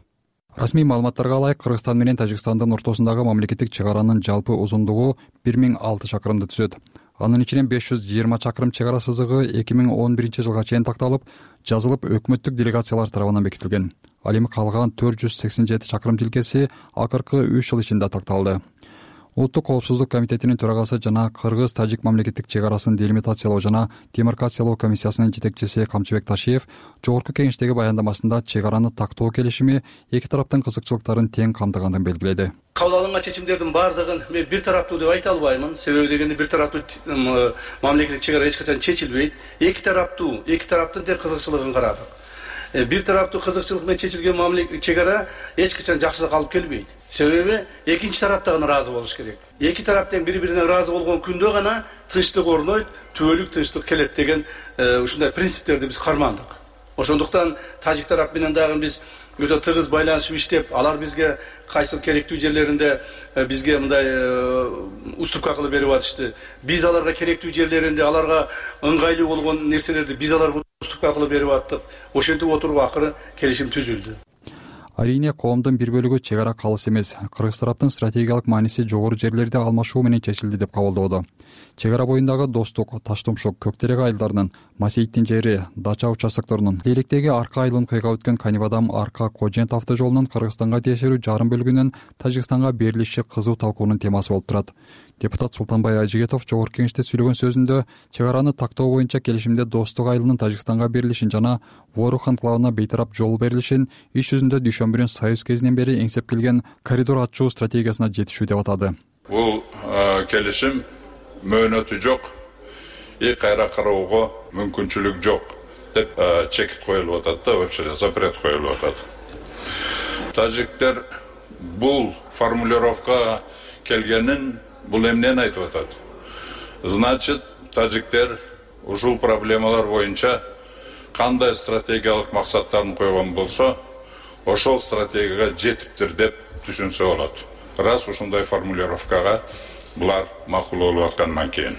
Расмий маалыматтарга ылайык, Кыргызстан менен Тажикстандын ортосундагы мамлекеттик чек аранын жалпы узундугу бир миң алты чакырымды түзөт. Анын ичинен беш жүз жыйырма чакырым чек ара сызыгы эки миң он биринчи жылга чейин такталып, жазылып өкмөттүк делегациялар тарабынан бекитилген. Ал эми калган төрт жүз сексен жети чакырым тилкеси акыркы үч жыл ичинде такталды. Улуттук коопсуздук комитетинин төрагасы жана Кыргыз-Тажик мамлекеттик чек арасын делимитациялоо жана демаркациялоо комиссиясынын жетекчиси Камчыбек Ташиев жогорку кеңештеги баяндамасында чек араны тактоо келишими эки тараптын кызыкчылыктарын тең камтыгандыгын белгиледи. Кабыл алынган чечимдердин баардыгын мен бир тараптуу деп айта албаймын. Себеби дегенде бир тараптуу мамлекеттик чек ара эч качан чечилбейт. Эки тараптуу, эки тараптын тең кызыкчылыгын карадык. Бир тараптуу кызыкчылык менен чечилген мамлекеттик чек ара эч качан жакшылык алып келбейт. Себеби экинчи тарапта гана ыраазы болуш керек. Эки тарап тең бири-бирине ыраазы болгон күндө гана тынчтык орнойт, түбөлүк тынчтык келет деген ушундай принциптерди биз кармандык. Ошондуктан тажик тарап менен дагы биз өтө тыгыз байланышып иштеп, алар бизге кайсы керектүү жерлеринде бизге мындай уступка кылып берип атышты. Биз аларга керектүү жерлеринде аларга ыңгайлуу болгон нерселерди биз аларга уступка кылып берип аттык. Ошентип отуруп акыры келишим түзүлдү. Арийне коомдун бир бөлүгү чек ара калыс эмес, Кыргыз тараптын стратегиялык мааниси жогору жерлерди алмашуу менен чечилди деп кабылдоодо. Чек ара боюндагы Достук, Таштумшук, Көктерек айылдарынын, Масейиттин жери, Дача участокторунун, Лейлектеги Арка айылын кыйгап өткөн Канибадам Арка Кожент автожолунун Кыргызстанга тиешелүү жарым бөлүгүнүн Тажикстанга берилиши кызуу талкуунун темасы болуп турат. Депутат Султанбай Ажигетов жогорку кеңеште сүйлөгөн сөзүндө чек араны тактоо боюнча келишимде Достук айылынын Тажикстанга берилишин жана Ворух анклавына бейтарап жол берилишин иш жүзүндө дүйшөмбүнүн Союз кезинен бери эңсеп келген коридор ачуу стратегиясына жетишүү деп атады. Бул келишим мөөнөтү жок, и кайра кароого мүмкүнчүлүк жок деп чекит коюлуп атат да, вообще запрет коюлуп атат. Тажиктер бул формулировка келгенин бул эмнени айтып атат? Значит, тажиктер ушул проблемалар боюнча кандай стратегиялык максаттарын койгон болсо, ошол стратегияга жетиптир деп түшүнсө болот. Раз ушундай формулировкага булар макул болуп аткандан кийин.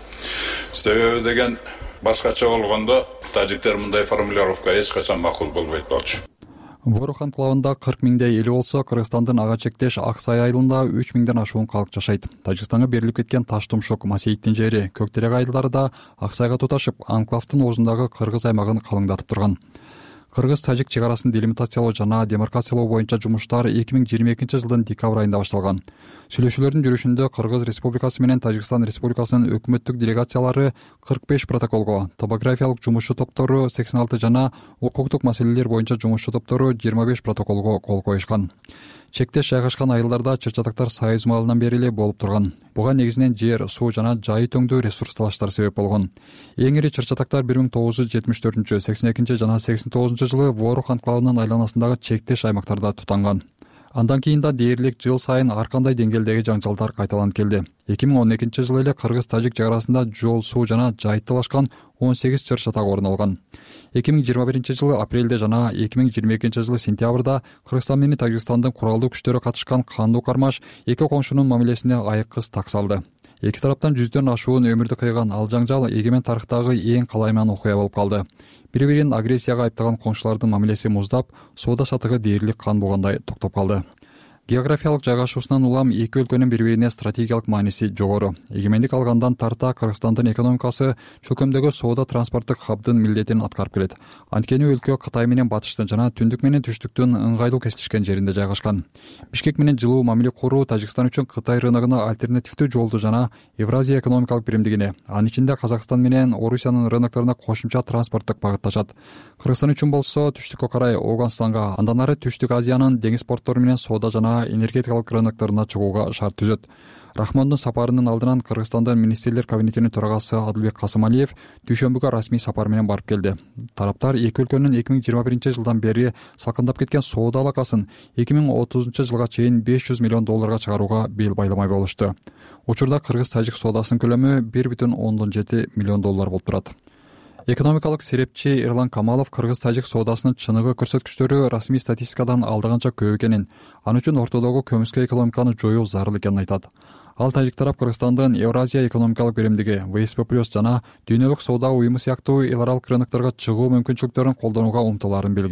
Себеби деген башкача болгондо тажиктер мындай формулировка эч качан макул болбойт болчу. Ворух анклавында кырк миңдей эли болсо, Кыргызстандын ага чектеш Аксай айылында үч миңден ашуун калк жашайт. Тажикстанга берилип кеткен Таштумшук, Масейиттин жери, Көктерек айылдары да Аксайга туташып, анклавдын оозундагы кыргыз аймагын калыңдатып турган. Кыргыз-Тажик чек арасын делимитациялоо жана демаркациялоо боюнча жумуштар эки миң жыйырма экинчи жылдын декабрь айында башталган. Сүйлөшүүлөрдүн жүрүшүндө Кыргыз Республикасы менен Тажикстан Республикасынын өкмөттүк делегациялары кырк беш протоколго, топографиялык жумушчу топтору сексен алты жана укуктук маселелер боюнча жумушчу топтору жыйырма беш протоколго кол коюшкан. Чектеш жайгашкан айылдарда чыр-чатактар Союз маалынан бери эле болуп турган. Буга негизинен жер, суу жана жайы төңдүү ресурс талаштар себеп болгон. Эң ири чыр-чатактар бир миң тогуз жүз жетимиш төртүнчү, сексен экинчи жана сексен тогузунчу жылы Ворух анклавынын айланасындагы чектеш аймактарда тутанган. Андан кийин да дээрлик жыл сайын ар кандай деңгээлдеги жаңжалдар кайталанып келди. эки миң он экинчи жылы эле Кыргыз-Тажик чек арасында жол, суу жана жай талашкан он сегиз чыр-чатак орун алган. эки миң жыйырма биринчи жылы апрелде жана эки миң жыйырма экинчи жылы сентябрда Кыргызстан менен Тажикстандын куралдуу күчтөрү катышкан кандуу кармаш эки коңшунун мамилесине айыккыс так салды. Эки тараптан жүздөн ашуун өмүрдү кыйган ал жаңжал эгемен тарыхтагы эң калайман окуя болуп калды. Бири-бирин агрессияга айыптаган коңшулардын мамилеси муздап, соода сатыгы дээрлик кан болгондой токтоп калды. Географиялык жайгашуусунан улам эки өлкөнүн бири-бирине стратегиялык мааниси жогору. Эгемендик алгандан тарта Кыргызстандын экономикасы чөлкөмдөгү соода транспорттук хабдын милдетин аткарып келет. Анткени өлкө Кытай менен батыштын жана түндүк менен түштүктүн ыңгайлуу кесиштешкен жеринде жайгашкан. Бишкек менен жылуу мамиле куруу Тажикстан үчүн Кытай рыногуна альтернативдүү жолду жана Евразия экономикалык биримдигине, анын ичинде Казакстан менен Орусиянын рынокторуна кошумча транспорттук багыт ачат. Кыргызстан үчүн болсо түштүккө карай Ооганстанга, андан ары Түштүк Азиянын деңиз порттору менен соода жана энергетикалык рынокторуна чыгууга шарт түзөт. Рахмондун сапарынын алдынан Кыргызстандын министрлер кабинетинин төрагасы Адылбек Касымалиев дүйшөмбүгө расмий сапар менен барып келди. Тараптар эки өлкөнүн эки миң жыйырма биринчи жылдан бери салкындап кеткен соода алакасын эки миң отузунчу жылга чейин беш жүз миллион долларга чыгарууга бел байламай болушту. Учурда Кыргыз-Тажик соодасынын көлөмү бир бүтүн ондон жети миллион доллар болуп турат. Экономикалык серепчи Эрлан Камалов Кыргыз-Тажик соодасынын чыныгы көрсөткүчтөрү расмий статистикадан алдыганча көп экенин, аны үчүн ортодогу көмүскө экономиканы жоюу зарыл экенин айтат. Ал тажик тарап Кыргызстандын Евразия экономикалык биримдиги, вэ эс пэ плюс жана дүйнөлүк соода уюму сыяктуу эл аралык рынокторго чыгуу мүмкүнчүлүктөрүн колдонууга умтулаарын белгилейт.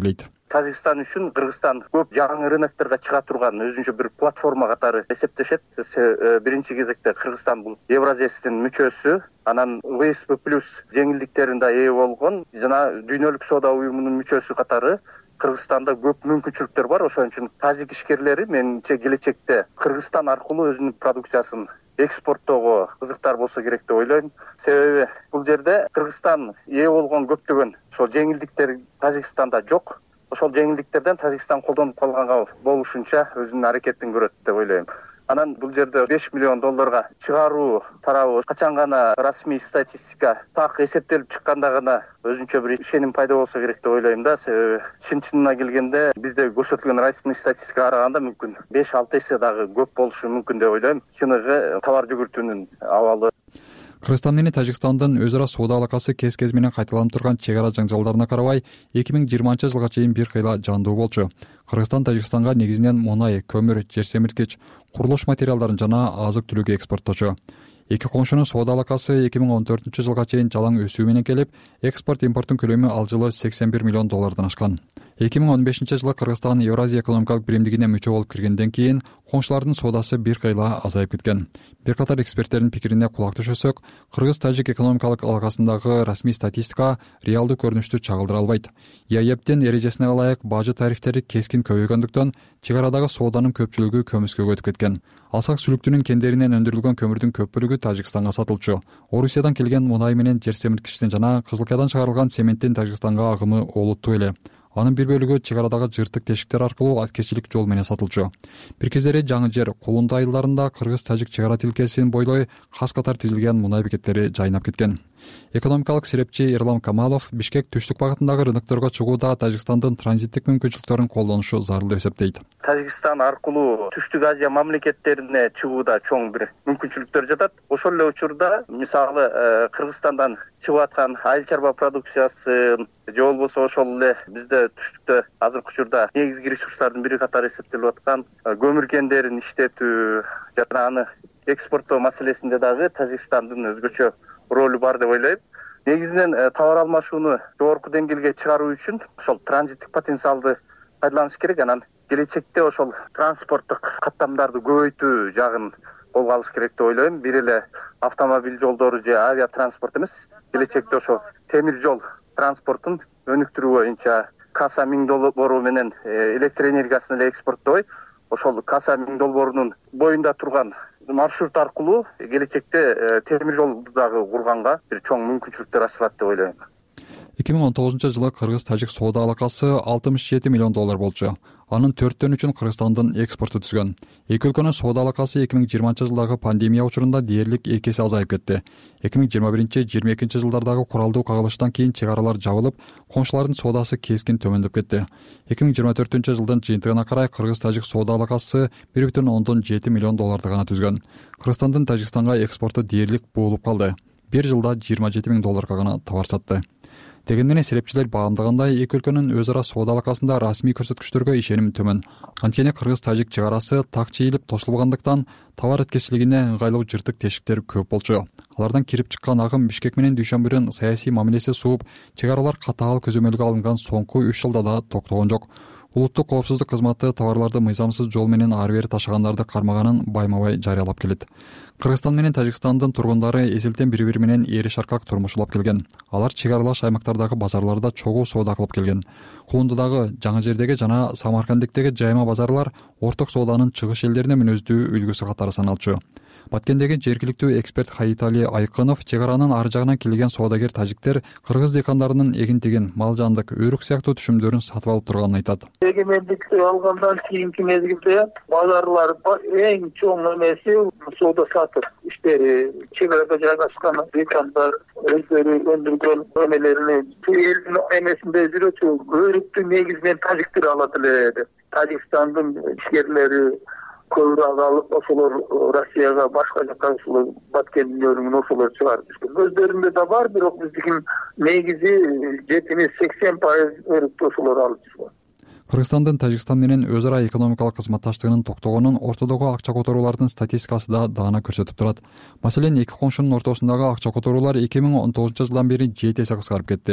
Тажикстан үчүн Кыргызстан көп жаңы рынокторго чыга турган өзүнчө бир платформа катары эсептешет. Биринчи кезекте Кыргызстан бул Евразиянын мүчөсү, анан вэ эс пэ плюс жеңилдиктерине ээ болгон жана Дүйнөлүк соода уюмунун мүчөсү катары Кыргызстанда көп мүмкүнчүлүктөр бар. Ошон үчүн тажик ишкерлери менимче келечекте Кыргызстан аркылуу өзүнүн продукциясын экспорттоого кызыктар болсо керек деп ойлойм. Себеби бул жерде Кыргызстан ээ болгон көптөгөн ошол жеңилдиктер Тажикстанда жок. Ошол жеңилдиктерден Тажикстан колдонуп калганга болушунча өзүнүн аракетин көрөт деп ойлойм. Анан бул жерде беш миллион долларга чыгаруу тарабы качан гана расмий статистика так эсептелип чыкканда гана өзүнчө бир ишеним пайда болсо керек деп ойлойм да. Себеби чын чынына келгенде бизде көрсөтүлгөн расмий статистикага караганда мүмкүн беш алты эсе дагы көп болушу мүмкүн деп ойлойм. Чыныгы товар жүгүртүүнүн абалы. Кыргызстан менен Тажикстандын өз ара соода алакасы кез кез менен кайталанып турган чек ара жаңжалдарына карабай эки миң жыйырманчы жылга чейин бир кыйла жандуу болчу. Кыргызстан Тажикстанга негизинен мунай, көмүр, жер семирткич, курулуш материалдарын жана азык-түлүк экспортточу. Эки коңшунун соода алакасы эки миң он төртүнчү жылга чейин жалаң өсүү менен келип, экспорт импорттун көлөмү ал жылы сексен бир миллион доллардан ашкан. эки миң он бешинчи жылы Кыргызстан Евразия экономикалык биримдигине мүчө болуп киргенден кийин коңшулардын соодасы бир кыйла азайып кеткен. Бир катар эксперттердин пикирине кулак түшөсөк, Кыргыз-Тажик экономикалык алакасындагы расмий статистика реалдуу көрүнүштү чагылдыра албайт. ЕАЭБтин эрежесине ылайык бажы тарифтери кескин көбөйгөндүктөн чек арадагы сооданын көпчүлүгү көмүскөгө өтүп кеткен. Алсак сүлүктүнүн кендеринен өндүрүлгөн көмүрдүн көп бөлүгү Тажикстанга сатылчу. Орусиядан келген мунай менен жер семирткичтин жана Кызылкаядан чыгарылган цементтин Тажикстанга агымы олуттуу эле. Анын бир бөлүгү чек арадагы жыртык тешиктер аркылуу аткерчилик жол менен сатылчу. Бир кездери жаңы жер Кулунду айылдарында Кыргыз-Тажик чек ара тилкесин бойлой кас катар тизилген мунай бекеттери жайнап кеткен. Экономикалык серепчи Эрлам Камалов Бишкек түштүк багытындагы рынокторго чыгууда Тажикстандын транзиттик мүмкүнчүлүктөрүн колдонушу зарыл деп эсептейт. Тажикстан аркылуу Түштүк Азия мамлекеттерине чыгууда чоң бир мүмкүнчүлүктөр жатат. Ошол эле учурда мисалы Кыргызстандан чыгып аткан айыл чарба продукциясы же болбосо ошол эле бизде түштүктө азыркы учурда негизги ресурстардын бири катары эсептелип аткан көмүр кендерин иштетүү жана аны экспорттоо маселесинде дагы Тажикстандын өзгөчө ролу бар деп ойлойм. Негизинен товар алмашууну жогорку деңгээлге чыгаруу үчүн ошол транзиттик потенциалды пайдаланыш керек. Анан келечекте ошол транспорттук каттамдарды көбөйтүү жагын колго алыш керек деп ойлойм. Бир эле автомобиль жолдору же авиа транспорт эмес, келечекте ошо темир жол транспортун өнүктүрүү боюнча Каса миң долбоору менен электр энергиясын эле экспорттобой, ошол Каса миң долбоорунун боюнда турган маршрут аркылуу келечекте темир жолду дагы курганга бир чоң мүмкүнчүлүктөр ачылат деп ойлойм. эки миң он тогузунчу жылы Кыргыз-Тажик соода алакасы алтымыш жети миллион доллар болчу. Анын төрттөн үчүн Кыргызстандын экспорту түзгөн. Эки өлкөнүн соода алакасы эки миң жыйырманчы жылдагы пандемия учурунда дээрлик эки эсе азайып кетти. эки миң жыйырма биринчи жыйырма экинчи жылдардагы куралдуу кагылыштан кийин чек аралар жабылып, коңшулардын соодасы кескин төмөндөп кетти. эки миң жыйырма төртүнчү жылдын жыйынтыгына карай Кыргыз-Тажик соода алакасы бир бүтүн ондон жети миллион долларды гана түзгөн. Кыргызстандын Тажикстанга экспорту дээрлик буулуп калды. Бир жылда жыйырма жети миң долларга гана товар сатты. Дегенмен серепчилер баамдагандай эки өлкөнүн өз ара соода алакасында расмий көрсөткүчтөргө ишеним төмөн. Анткени Кыргыз-Тажик чек арасы так чийилип тосулбагандыктан товар өткөрүшүлүгүнө ыңгайлуу жыртык тешиктер көп болчу. Алардан кирип чыккан агым Бишкек менен Дүйшөмбүдүн саясий мамилеси сууп, чек аралар катаал көзөмөлгө алынган соңку үч жылда да токтогон жок. Улуттук коопсуздук кызматы товарларды мыйзамсыз жол менен ары бери ташыгандарды кармаганын байма-бай жарыялап келет. Кыргызстан менен Тажикстандын тургундары эзелтен бири-бири менен эри шаркак турмуш улап келген. Алар чек аралаш аймактардагы базарларда чогуу соода кылып келген. Кулундудагы, Жаңы Жердеги жана Самарканддиктеги жайма базарлар орток сооданын чыгыш элдерине мүнөздүү үлгүсү катары саналчу. Баткендеги жергиликтүү эксперт Хаитали Айкынов чек аранын ары жагынан келген соодагер тажиктер кыргыз дыйкандарынын эгин-тегин, мал жандык, өйрүк сыяктуу түшүмдөрүн сатып алып турганын айтат. Эгемендикти алгандан кийинки мезгилде базарлар эң чоң эмеси соода сатып иштери, чек арада жайгашкан дыйкандар өздөрү өндүргөн эмелерини элдин эмесинде жүрөчү өйрүктү негизинен тажиктер алат эле. Тажикстандын ишкерлери көбүрөөк алып ошолор Россияга, башка жакка ошолор Баткендин өрүмүн ошолор чыгарып жүргөн. Өздөрүндө да бар, бирок биздикин негизи жетимиш сексен пайыз өрүктү ошолор алып жүргөн. Кыргызстандын Тажикстан менен өз ара экономикалык кызматташтыгынын токтогонун ортодогу акча которуулардын статистикасы да даана көрсөтүп турат. Маселен, эки коңшунун ортосундагы акча которуулар эки миң он тогузунчу жылдан бери жети эсе кыскарып кетти.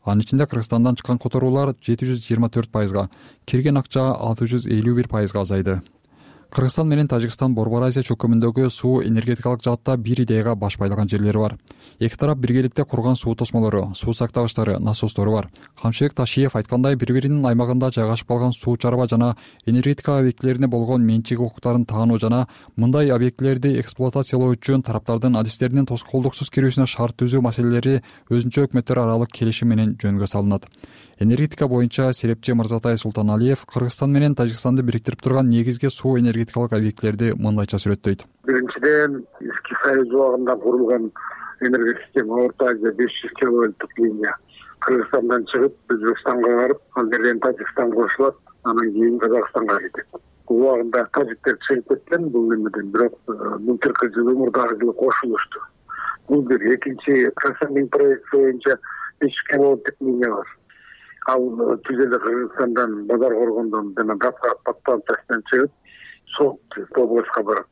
анын ичинде Кыргызстандан чыккан которуулар жети жүз жыйырма төрт пайызга, кирген акча алты жүз элүү бир пайызга азайды. Кыргызстан менен Тажикстан Борбор Азия чөкөмүндөгү суу энергетикалык жаатта бир идеяга баш байлаган жерлери бар. Эки тарап биргеликте курган суу тосмолору, суу сактагычтары, насостору бар. Камшыбек Ташиев айткандай, бири-биринин аймагында жайгашып калган суу чарба жана энергетика объектилерине болгон менчик укуктарын таануу жана мындай объектилерди эксплуатациялоо үчүн тараптардын адистеринин тоскоолдуксуз кирүүсүнө шарт түзүү маселелери өзүнчө өкмөттөр аралык келишим менен жөнгө салынат. Энергетика боюнча серепчи Мырзатай Султаналиев Кыргызстан менен Тажикстанды бириктирип турган негизги суу энергетикалык объектилерди мындайча сүрөттөйт. Биринчиден, Эски Союз убагында курулган энергия система Орто Азия беш жүз киловольттук линия Кыргызстандан чыгып, Өзбекстанга барып, ал жерден Тажикстанга кошулат, анан кийин Казакстанга кетет. Убагында тажиктер чыгып кеткен бул немеден, бирок былтыркы жылы мурдагы жылы кошулушту. Бул бир. Экинчи, Кыргызстандын проекти боюнча беш жүз киловольттук линия бар. Ал түзеле Кыргызстандан, Базар Коргондон жана Гапка подстанциясынан чыгып, Сок областка барат.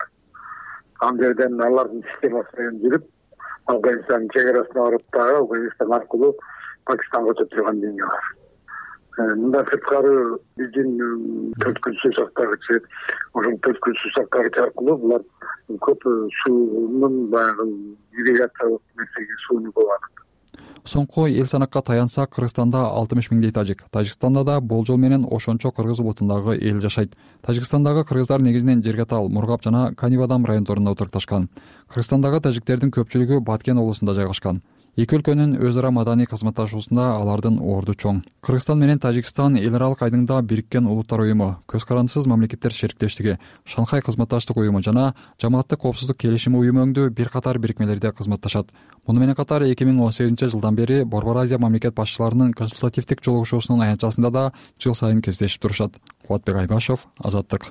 Ал жерден алардын системасы менен жүрүп, Афганистандын чек арасына барып дагы Афганистан аркылуу Пакистанга өтө турган линия бар. Мындан сырткары биздин төрткүл суу сактагычы, ошол төрткүл суу сактагыч аркылуу булар көп суунун баягы ирригациялык нерсеге сууну кылат. Соңку эл санакка таянсак, Кыргызстанда алтымыш миңдей тажик, Тажикстанда да болжол менен ошончо кыргыз улутундагы эл жашайт. Тажикстандагы кыргыздар негизинен Жергатал, Мургап жана Канибадам райондорунда отурукташкан. Кыргызстандагы тажиктердин көпчүлүгү Баткен облусунда жайгашкан. Эки өлкөнүн өз ара маданий кызматташуусунда алардын орду чоң. Кыргызстан менен Тажикстан эл аралык айдыңда Бириккен Улуттар уюму, Көз карандысыз мамлекеттер шериктештиги, Шанхай кызматташтык уюму жана Жамааттык коопсуздук келишими уюму өңдүү бир катар бирикмелерде кызматташат. Муну менен катар эки миң он сегизинчи жылдан бери Борбор Азия мамлекет башчыларынын консультативдик жолугушуусунун аянтчасында да жыл сайын кездешип турушат. Кубатбек Айбашев, Азаттык.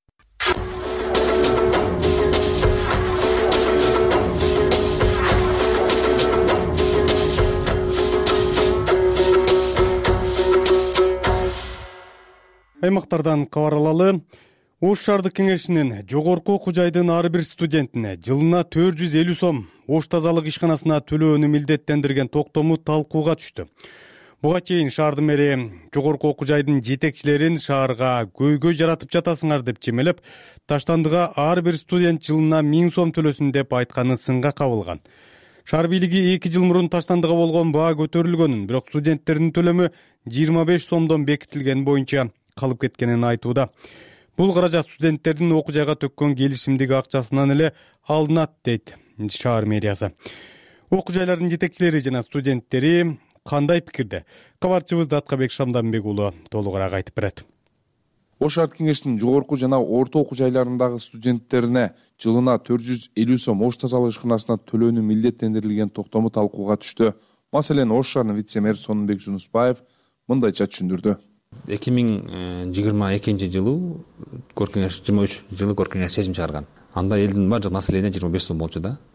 Аймактардан кабар алалы. Ош шаардык кеңешинин жогорку окуу жайдын ар бир студентине жылына төрт жүз элүү сом Ош тазалык ишканасына төлөөнү милдеттендирген токтому талкууга түштү. Буга чейин шаардын мэри жогорку окуу жайдын жетекчилерин шаарга көйгөй жаратып жатасыңар деп чемелеп, Таштандыга ар бир студент жылына миң сом төлөсүн деп айтканы сынга кабылган. Шаар бийлиги эки жыл мурун Таштандыга болгон баа көтөрүлгөнүн, бирок студенттердин төлөмү жыйырма беш сомдон бекитилген боюнча калып кеткенин айтууда. Бул каражат студенттердин окуу жайга төккөн келишимдеги акчасынан эле алынат, дейт шаар мэриясы. Окуу жайлардын жетекчилери жана студенттери кандай пикирде? Кабарчыбыз Даткабек Шамданбек уулу толугураак айтып берет. Ош шаардык кеңештин жогорку жана орто окуу жайларындагы студенттерине жылына төрт жүз элүү сом Ош тазалык ишканасына төлөөнү милдеттендирилген токтому талкууга түштү. Маселени Ош шаарынын вице-мэр Сонунбек Жунусбаев мындайча түшүндүрдү. эки миң жыйырма экинчи жылы Көркеңеш жыйырма үч жылы Көркеңеш чечим чыгарган. Анда элдин баардык население жыйырма беш сом болчу да.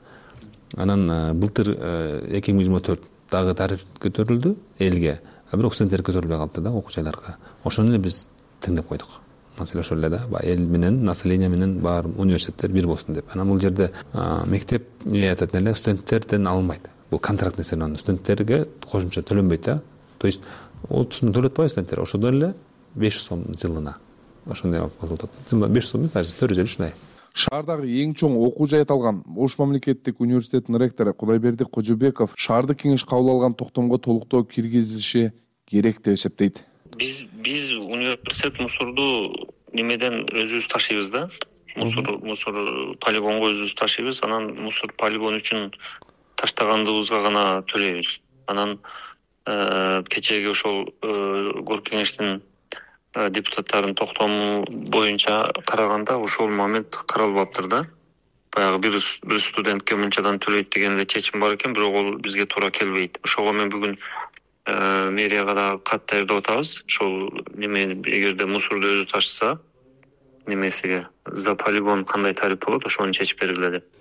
Анан былтыр эки миң жыйырма төрт дагы тариф көтөрүлдү элге. Бирок студенттер көтөрүлбөй калды да окуу жайларга. Ошону эле биз теңдеп койдук. Маселе ошол эле да. Эл менен население менен бар университеттер бир болсун деп. Анан бул жерде мектеп айтат эле студенттерден алынбайт. Бул контракт нерсе, студенттерге кошумча төлөнбөйт да. То есть отуз миң төлөт атпайбы студенттер? Ошондон эле беш сом жылына. Ошондой болот. Жылына беш сом, даже төрт жүз элүү ушундай. Шаардагы эң чоң окуу жай аталган Ош мамлекеттик университетинин ректору Кудайберди Кожобеков шаардык кеңеш кабыл алган токтомго толуктоо киргизилиши керек деп эсептейт. Биз биз университет мусорду немеден өзүбүз ташыйбыз да. Мусор мусор полигонго өзүбүз ташыйбыз. Анан мусор полигон үчүн таштагандыбызга гана төлөйбүз. Анан кечеги ошол Көркеңештин депутаттарынын токтому боюнча караганда ошол момент каралбаптыр да. Баягы бир бир студентке мынчадан төлөйт деген эле чечим бар экен, бирок ол бизге туура келбейт. Ошого мен бүгүн мэрияга да кат даярдап атабыз. Ошол неме эгерде мусорду өзү ташыса, немесиге за полигон кандай тариф болот, ошону чечип бергиле деп.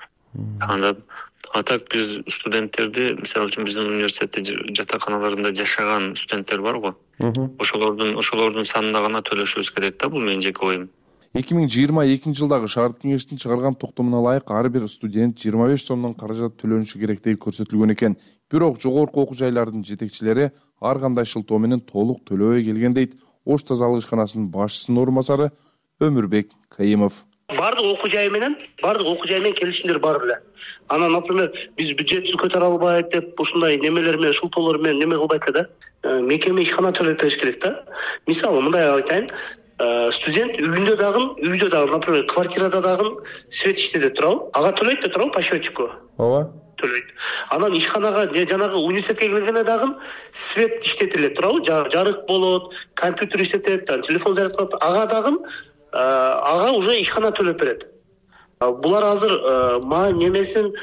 Анда а так биз студенттерди, мисалы үчүн биздин университетте жатаканаларында жашаган студенттер бар го. Ошолордун ошолордун санына гана төлөшүбүз керек да, бул менин жеке оюм. эки миң жыйырма экинчи жылдагы шаардык кеңештин чыгарган токтомуна ылайык ар бир студент жыйырма беш сомдон каражат төлөнүшү керектиги көрсөтүлгөн экен. Бирок жогорку окуу жайлардын жетекчилери ар кандай шылтоо менен толук төлөбөй келген дейт Ош тазалык ишканасынын башчысынын орун басары Өмүрбек Кайымов. Бардык окуу жай менен, бардык окуу жай менен келишимдер бар эле. Анан, например, биз бюджетти көтөрө албайт деп ушундай немелер менен, шылтоолор менен неме кылбайт эле да. Мекеме ишкана төлөп бериш керек да. Мисалы, мындай айтайын, студент үйүндө дагы, үйдө дагы, например, квартирада дагы свет иштеде турабы? Ага төлөйт да турабы по счетчику? Ооба. Төлөйт. Анан ишканага, жанагы университетке келгенде дагы свет иштетилет турабы? Жарык болот, компьютер иштетет, телефон зарядкалап, ага дагы ага уже ишкана төлөп берет. Булар азыр ма немесин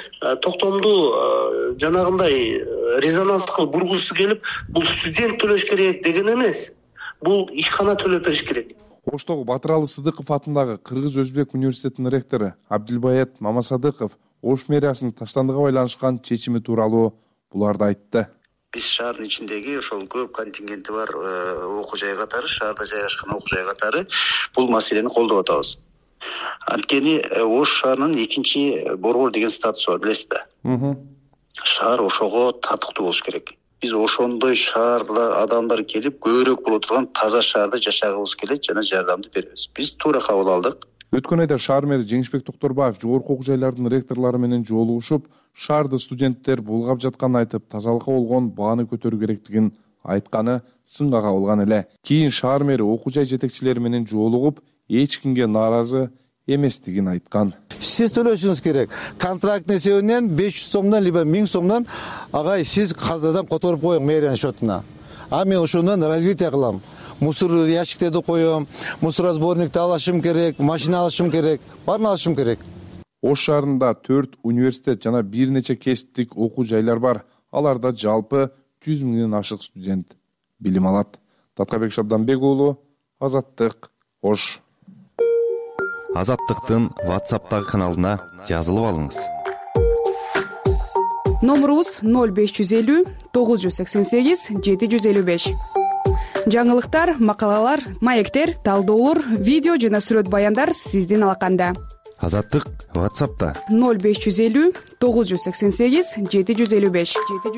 токтомду жанагындай резонанс кылып бургусу келип, бул студент төлөш керек деген эмес. Бул ишкана төлөп бериш керек. Оштогу Батыралы Сыдыков атындагы Кыргыз-Өзбек университетинин ректору Абдилбаят Мамасадыков Ош мэриясынын таштандыга байланышкан чечими тууралуу буларды айтты. Биз шаардын ичиндеги ошол көп контингенти бар окуу жай катары, шаарда жайгашкан окуу жай катары бул маселени колдоп атабыз. Анткени Ош шаарынын экинчи борбор деген статусу бар, билесиз да. Шаар ошого татыктуу болуш керек. Биз ошондой шаарда адамдар келип, көбүрөөк боло турган таза шаарда жашагыбыз келет жана жардамды беребиз. Биз туура кабыл алдык. Өткөн айда шаар мэри Жеңишбек Токторбаев жогорку окуу жайлардын ректорлору менен жолугушуп, шаарда студенттер булгап жатканын айтып, тазалыкка болгон бааны көтөрүү керектигин айтканы сынга кабылган эле. Кийин шаар мэри окуу жай жетекчилери менен жолугуп, эч кимге нааразы эместигин айткан. Сиз төлөшүңүз керек. Контракт эсебинен беш жүз сомдон либо миң сомдон агай сиз казадан которуп коюң мэриянын счетуна. А мен ошондон развитие кылам. Мусор ящиктерди коем, мусоросборникти алышым керек, машина алышым керек, баарын алышым керек. Ош шаарында төрт университет жана бир нече кесиптик окуу жайлар бар. Аларда жалпы жүз миңден ашык студент билим алат. Таткабек Шабданбек уулу, Азаттык, Ош. Азаттыктын WhatsApp'тагы каналына жазылып алыңыз. Номерубуз ноль беш жүз элүү тогуз жүз сексен сегиз жети жүз элүү беш. Жаңылыктар, макалалар, маектер, талдоолор, видео жана сүрөт баяндар сиздин алаканда. Азаттык WhatsApp'та ноль беш жүз элүү тогуз жүз сексен сегиз жети жүз элүү беш.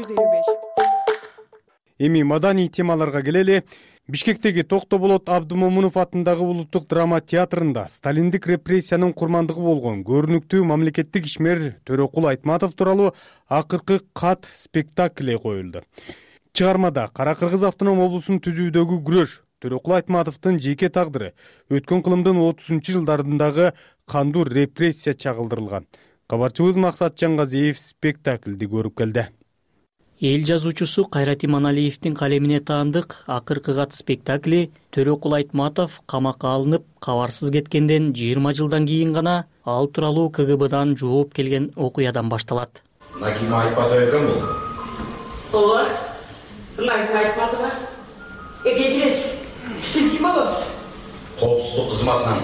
Эми маданий темаларга келели. Бишкектеги Токтоболот Абдымомунов атындагы улуттук драма театрында сталиндик репрессиянын курмандыгы болгон көрүнүктүү мамлекеттик ишмер Төрөкул Айтматов тууралуу акыркы кат спектакли коюлду. Чыгармада Кара Кыргыз автоном облусун түзүүдөгү күрөш, Төрөкул Айтматовдун жеке тагдыры, өткөн кылымдын отузунчу жылдарындагы кандуу репрессия чагылдырылган. Кабарчыбыз Максат Жаңгазиев спектаклди көрүп келди. Эл жазуучусу Кайрат Иманалиевдин калемине таандык акыркы кат спектакли Төрөкул Айтматов камакка алынып, кабарсыз кеткенден жыйырма жылдан кийин гана ал тууралуу К Г Бдан жооп келген окуядан башталат. Нагима Айтматова экен бул. Ооба. Нагима Айтматова. Экечиңиз, сиз ким болосуз? Коопсуздук кызматынан.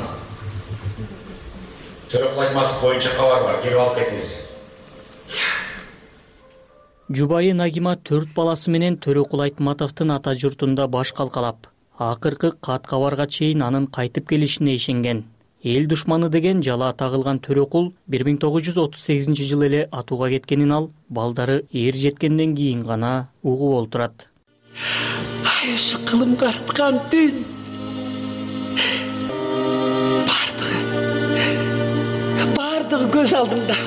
Төрөкул Айтматов боюнча кабар бар, келип алып кетиңиз. Жубайы Нагима төрт баласы менен Төрөкул Айтматовдун ата журтунда баш калкалап, акыркы кат кабарга чейин анын кайтып келишине ишенген. Эл душманы деген жала тагылган Төрөкул бир миң тогуз жүз отуз сегизинчи жылы эле атууга кеткенин ал балдары эр жеткенден кийин гана угуп олтурат. Ай, ушу кылымга арткан түн. Бардыгы. Бардыгы көз алдымда.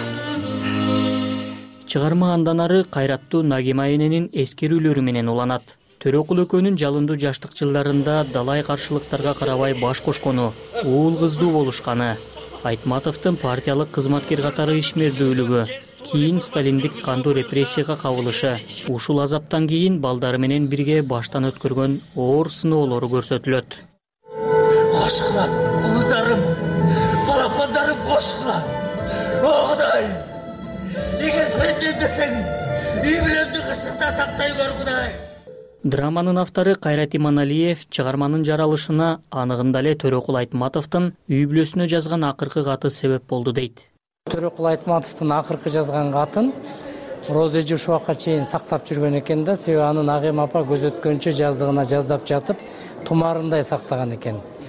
Чыгарма андан ары кайраттуу Нагима эненин эскерүүлөрү менен уланат. Төрөкул экөөнүн жалындуу жаштык жылдарында далай каршылыктарга карабай баш кошкону, уул кыздуу болушканы, Айтматовдун партиялык кызматкер катары ишмердүүлүгү, кийин сталиндик кандуу репрессияга кабылышы, ушул азаптан кийин балдары менен бирге баштан өткөргөн оор сыноолору көрсөтүлөт. Кошкула, улударым, балапандарым кошкула. О Кудай! Эгер көндөн десең, үй бүлөмдү кырсыкта сактай көр, Кудай. Драманын автору Кайрат Иманалиев чыгарманын жаралышына анығында эле Төрөкул Айтматовдун үй бүлөсүнө жазган акыркы каты себеп болду дейт. Төрөкул Айтматовдун акыркы жазган катын Розеже ушуга чейин сактап жүргөн экен да, себеби анын агем апа көз өткөнчө жаздыгына жаздап жатып, тумарындай сактаган экен.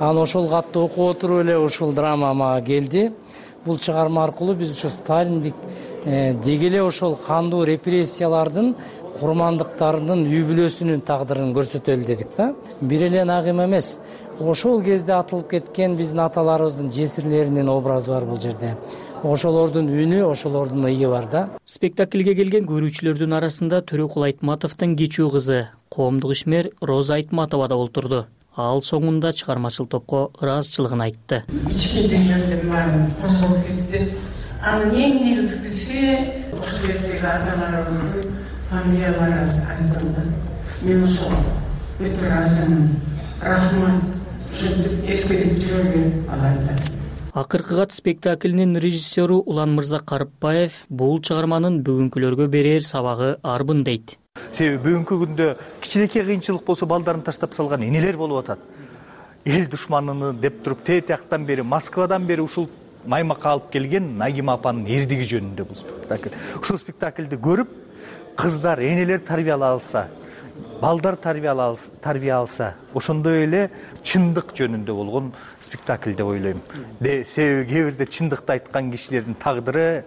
анан ошол катты окуп отуруп эле ушул драма мага келди. Бул чыгарма аркылуу биз ошо сталиндик деги эле ошол кандуу репрессиялардын курмандыктарынын үй бүлөсүнүн тагдырын көрсөтөлү дедик да. Бир эле Нагима эмес, ошол кезде атылып кеткен биздин аталарыбыздын жесирлеринин образы бар бул жерде. Ошолордун үнү, ошолордун ыйы бар да. Спектакльге келген көрүүчүлөрдүн арасында Төрөкул Айтматовдун кечүү кызы, коомдук ишмер Роза Айтматова да олтурду. Ал соңунда чыгармачыл топко ыраазычылыгын айтты. Ичкендегилердин баарыбыз кошулуп кетти. Анын эң негизгиси ошол кездеги аталарыбыздын фамилиялары айтылды. Мен ошол өтө ыраазымын. Рахмат. Эскерип жүргөн аларда. Акыркы кат спектакльнин режиссеру Улан Мырза Карыпбаев бул чыгарманын бүгүнкүлөргө берер сабагы арбын дейт. Себеби бүгүнкү күндө кичинекей кыйынчылык болсо балдарын таштап салган энелер болуп атат. Эл душманыны деп туруп тетияктан бери, Москвадан бери ушул Маймакка алып келген Нагима апанын эрдиги жөнүндө бул спектакль. Ушул спектакльди көрүп, кыздар, энелер тарбиялала алса, балдар тарбия алса, ошондой эле чындык жөнүндө болгон спектакль деп ойлойм. Себеби кээ бирде чындыкты айткан кишилердин тагдыры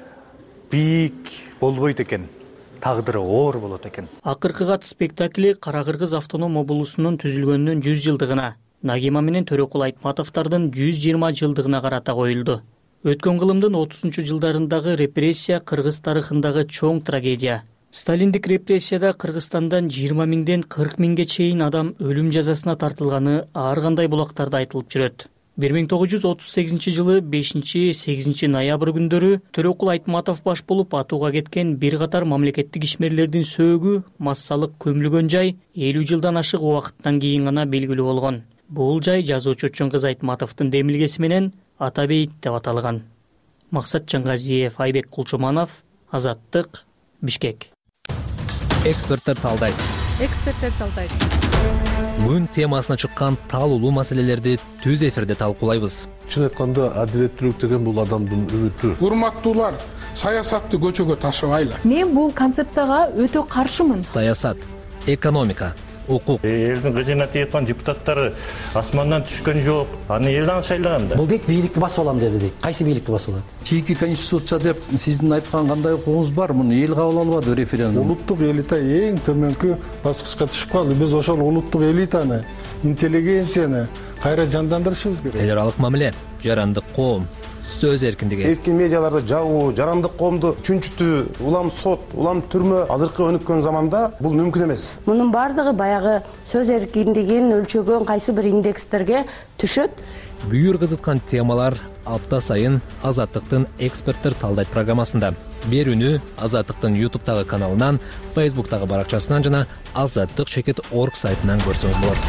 бийик болбойт экен, тагдыры оор болот экен. Акыркы кат спектакли Кара-Кыргыз автоном облусунун түзүлгөнүнүн жүз жылдыгына, Нагима менен Төрөкул Айтматовдордун жүз жыйырма жылдыгына карата коюлду. Өткөн кылымдын отузунчу жылдарындагы репрессия Кыргыз тарыхындагы чоң трагедия. Сталиндик репрессияда Кыргызстандан жыйырма миңден кырк миңге чейин адам өлүм жазасына тартылганы ар кандай булактарда айтылып жүрөт. бир миң тогуз жүз отуз сегизинчи жылы бешинчи сегизинчи ноябрь күндөрү Төрөкул Айтматов баш болуп атууга кеткен бир катар мамлекеттик ишмерлердин сөөгү массалык көмүлгөн жай элүү жылдан ашык убакыттан кийин гана белгилүү болгон. Бул жай жазуучу Чоңкыз Айтматовдун демилгеси менен Ата бейит деп аталган. Максат Чаңгазиев, Айбек Кулчуманов, Азаттык, Бишкек. Эксперттер талдайт. Эксперттер талдайт. Бүгүн темасына чыккан таалуулуу маселелерди түз эфирде талкуулайбыз. Чын айтканда адилеттүүлүк деген бул адамдын үмүтү. Урматтуулар, саясатты көчөгө ташыбайлы. Мен бул концепцияга өтө каршымын. Саясат, экономика, укук. Элдин кызына тийип депутаттары асмандан түшкөн жок. Аны элден шайлаган да. Бул дейт бийликти басып алам деди дейт. Кайсы бийликти басып алат? Чийки конституция деп сиздин айткан кандай укугуңуз бар? Муну эл кабыл албады референдум. Улуттук элита эң төмөнкү баскычка түшүп калды. Биз ошол улуттук элитаны, интеллигенцияны кайра жандандырышыбыз керек. Эл аралык мамиле, жарандык коом, сөз эркиндиги. Эркин медиаларды жабуу, жарандык коомду чүнчүтүү, улам сот, улам түрмө азыркы өнүккөн заманда бул мүмкүн эмес. Мунун бардыгы баягы сөз эркиндигин өлчөгөн кайсы бир индекстерге түшөт. Бүйүр кызыткан темалар апта сайын Азаттыктын эксперттер талдайт программасында. Берүүнү Азаттыктын ютубтагы каналынан, фейсбуктагы баракчасынан жана азаттык чекит точка орг сайтынан көрсөңүз болот.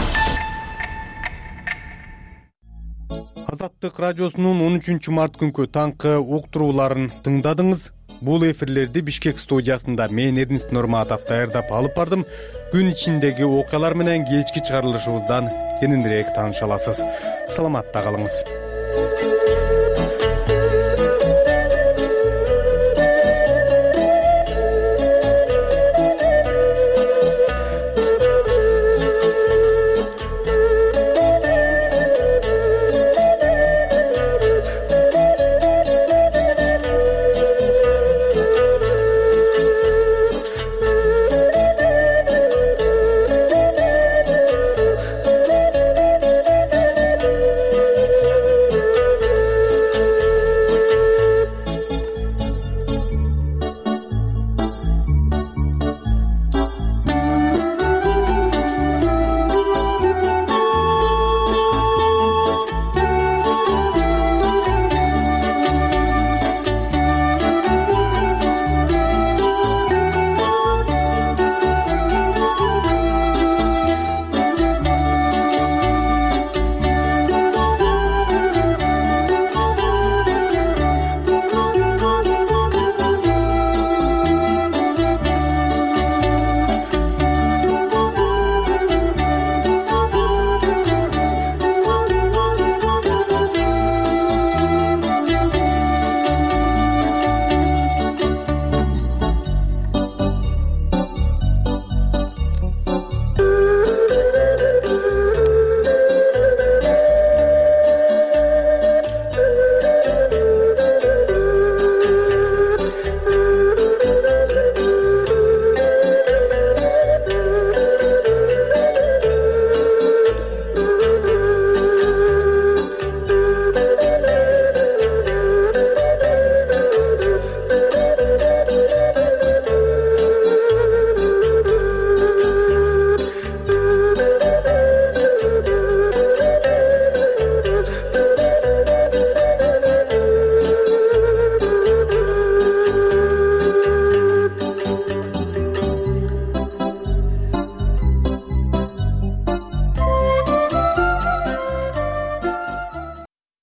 Азаттык радиосунун он үчүнчү март күнкү таңкы уктурууларын тыңдадыңыз. Бул эфирлерди Бишкек студиясында мен Эрнест Нурматов даярдап алып бардым. Күн ичиндеги окуялар менен кечки чыгарылышыбыздан кененирээк тааныша аласыз. Саламатта калыңыз.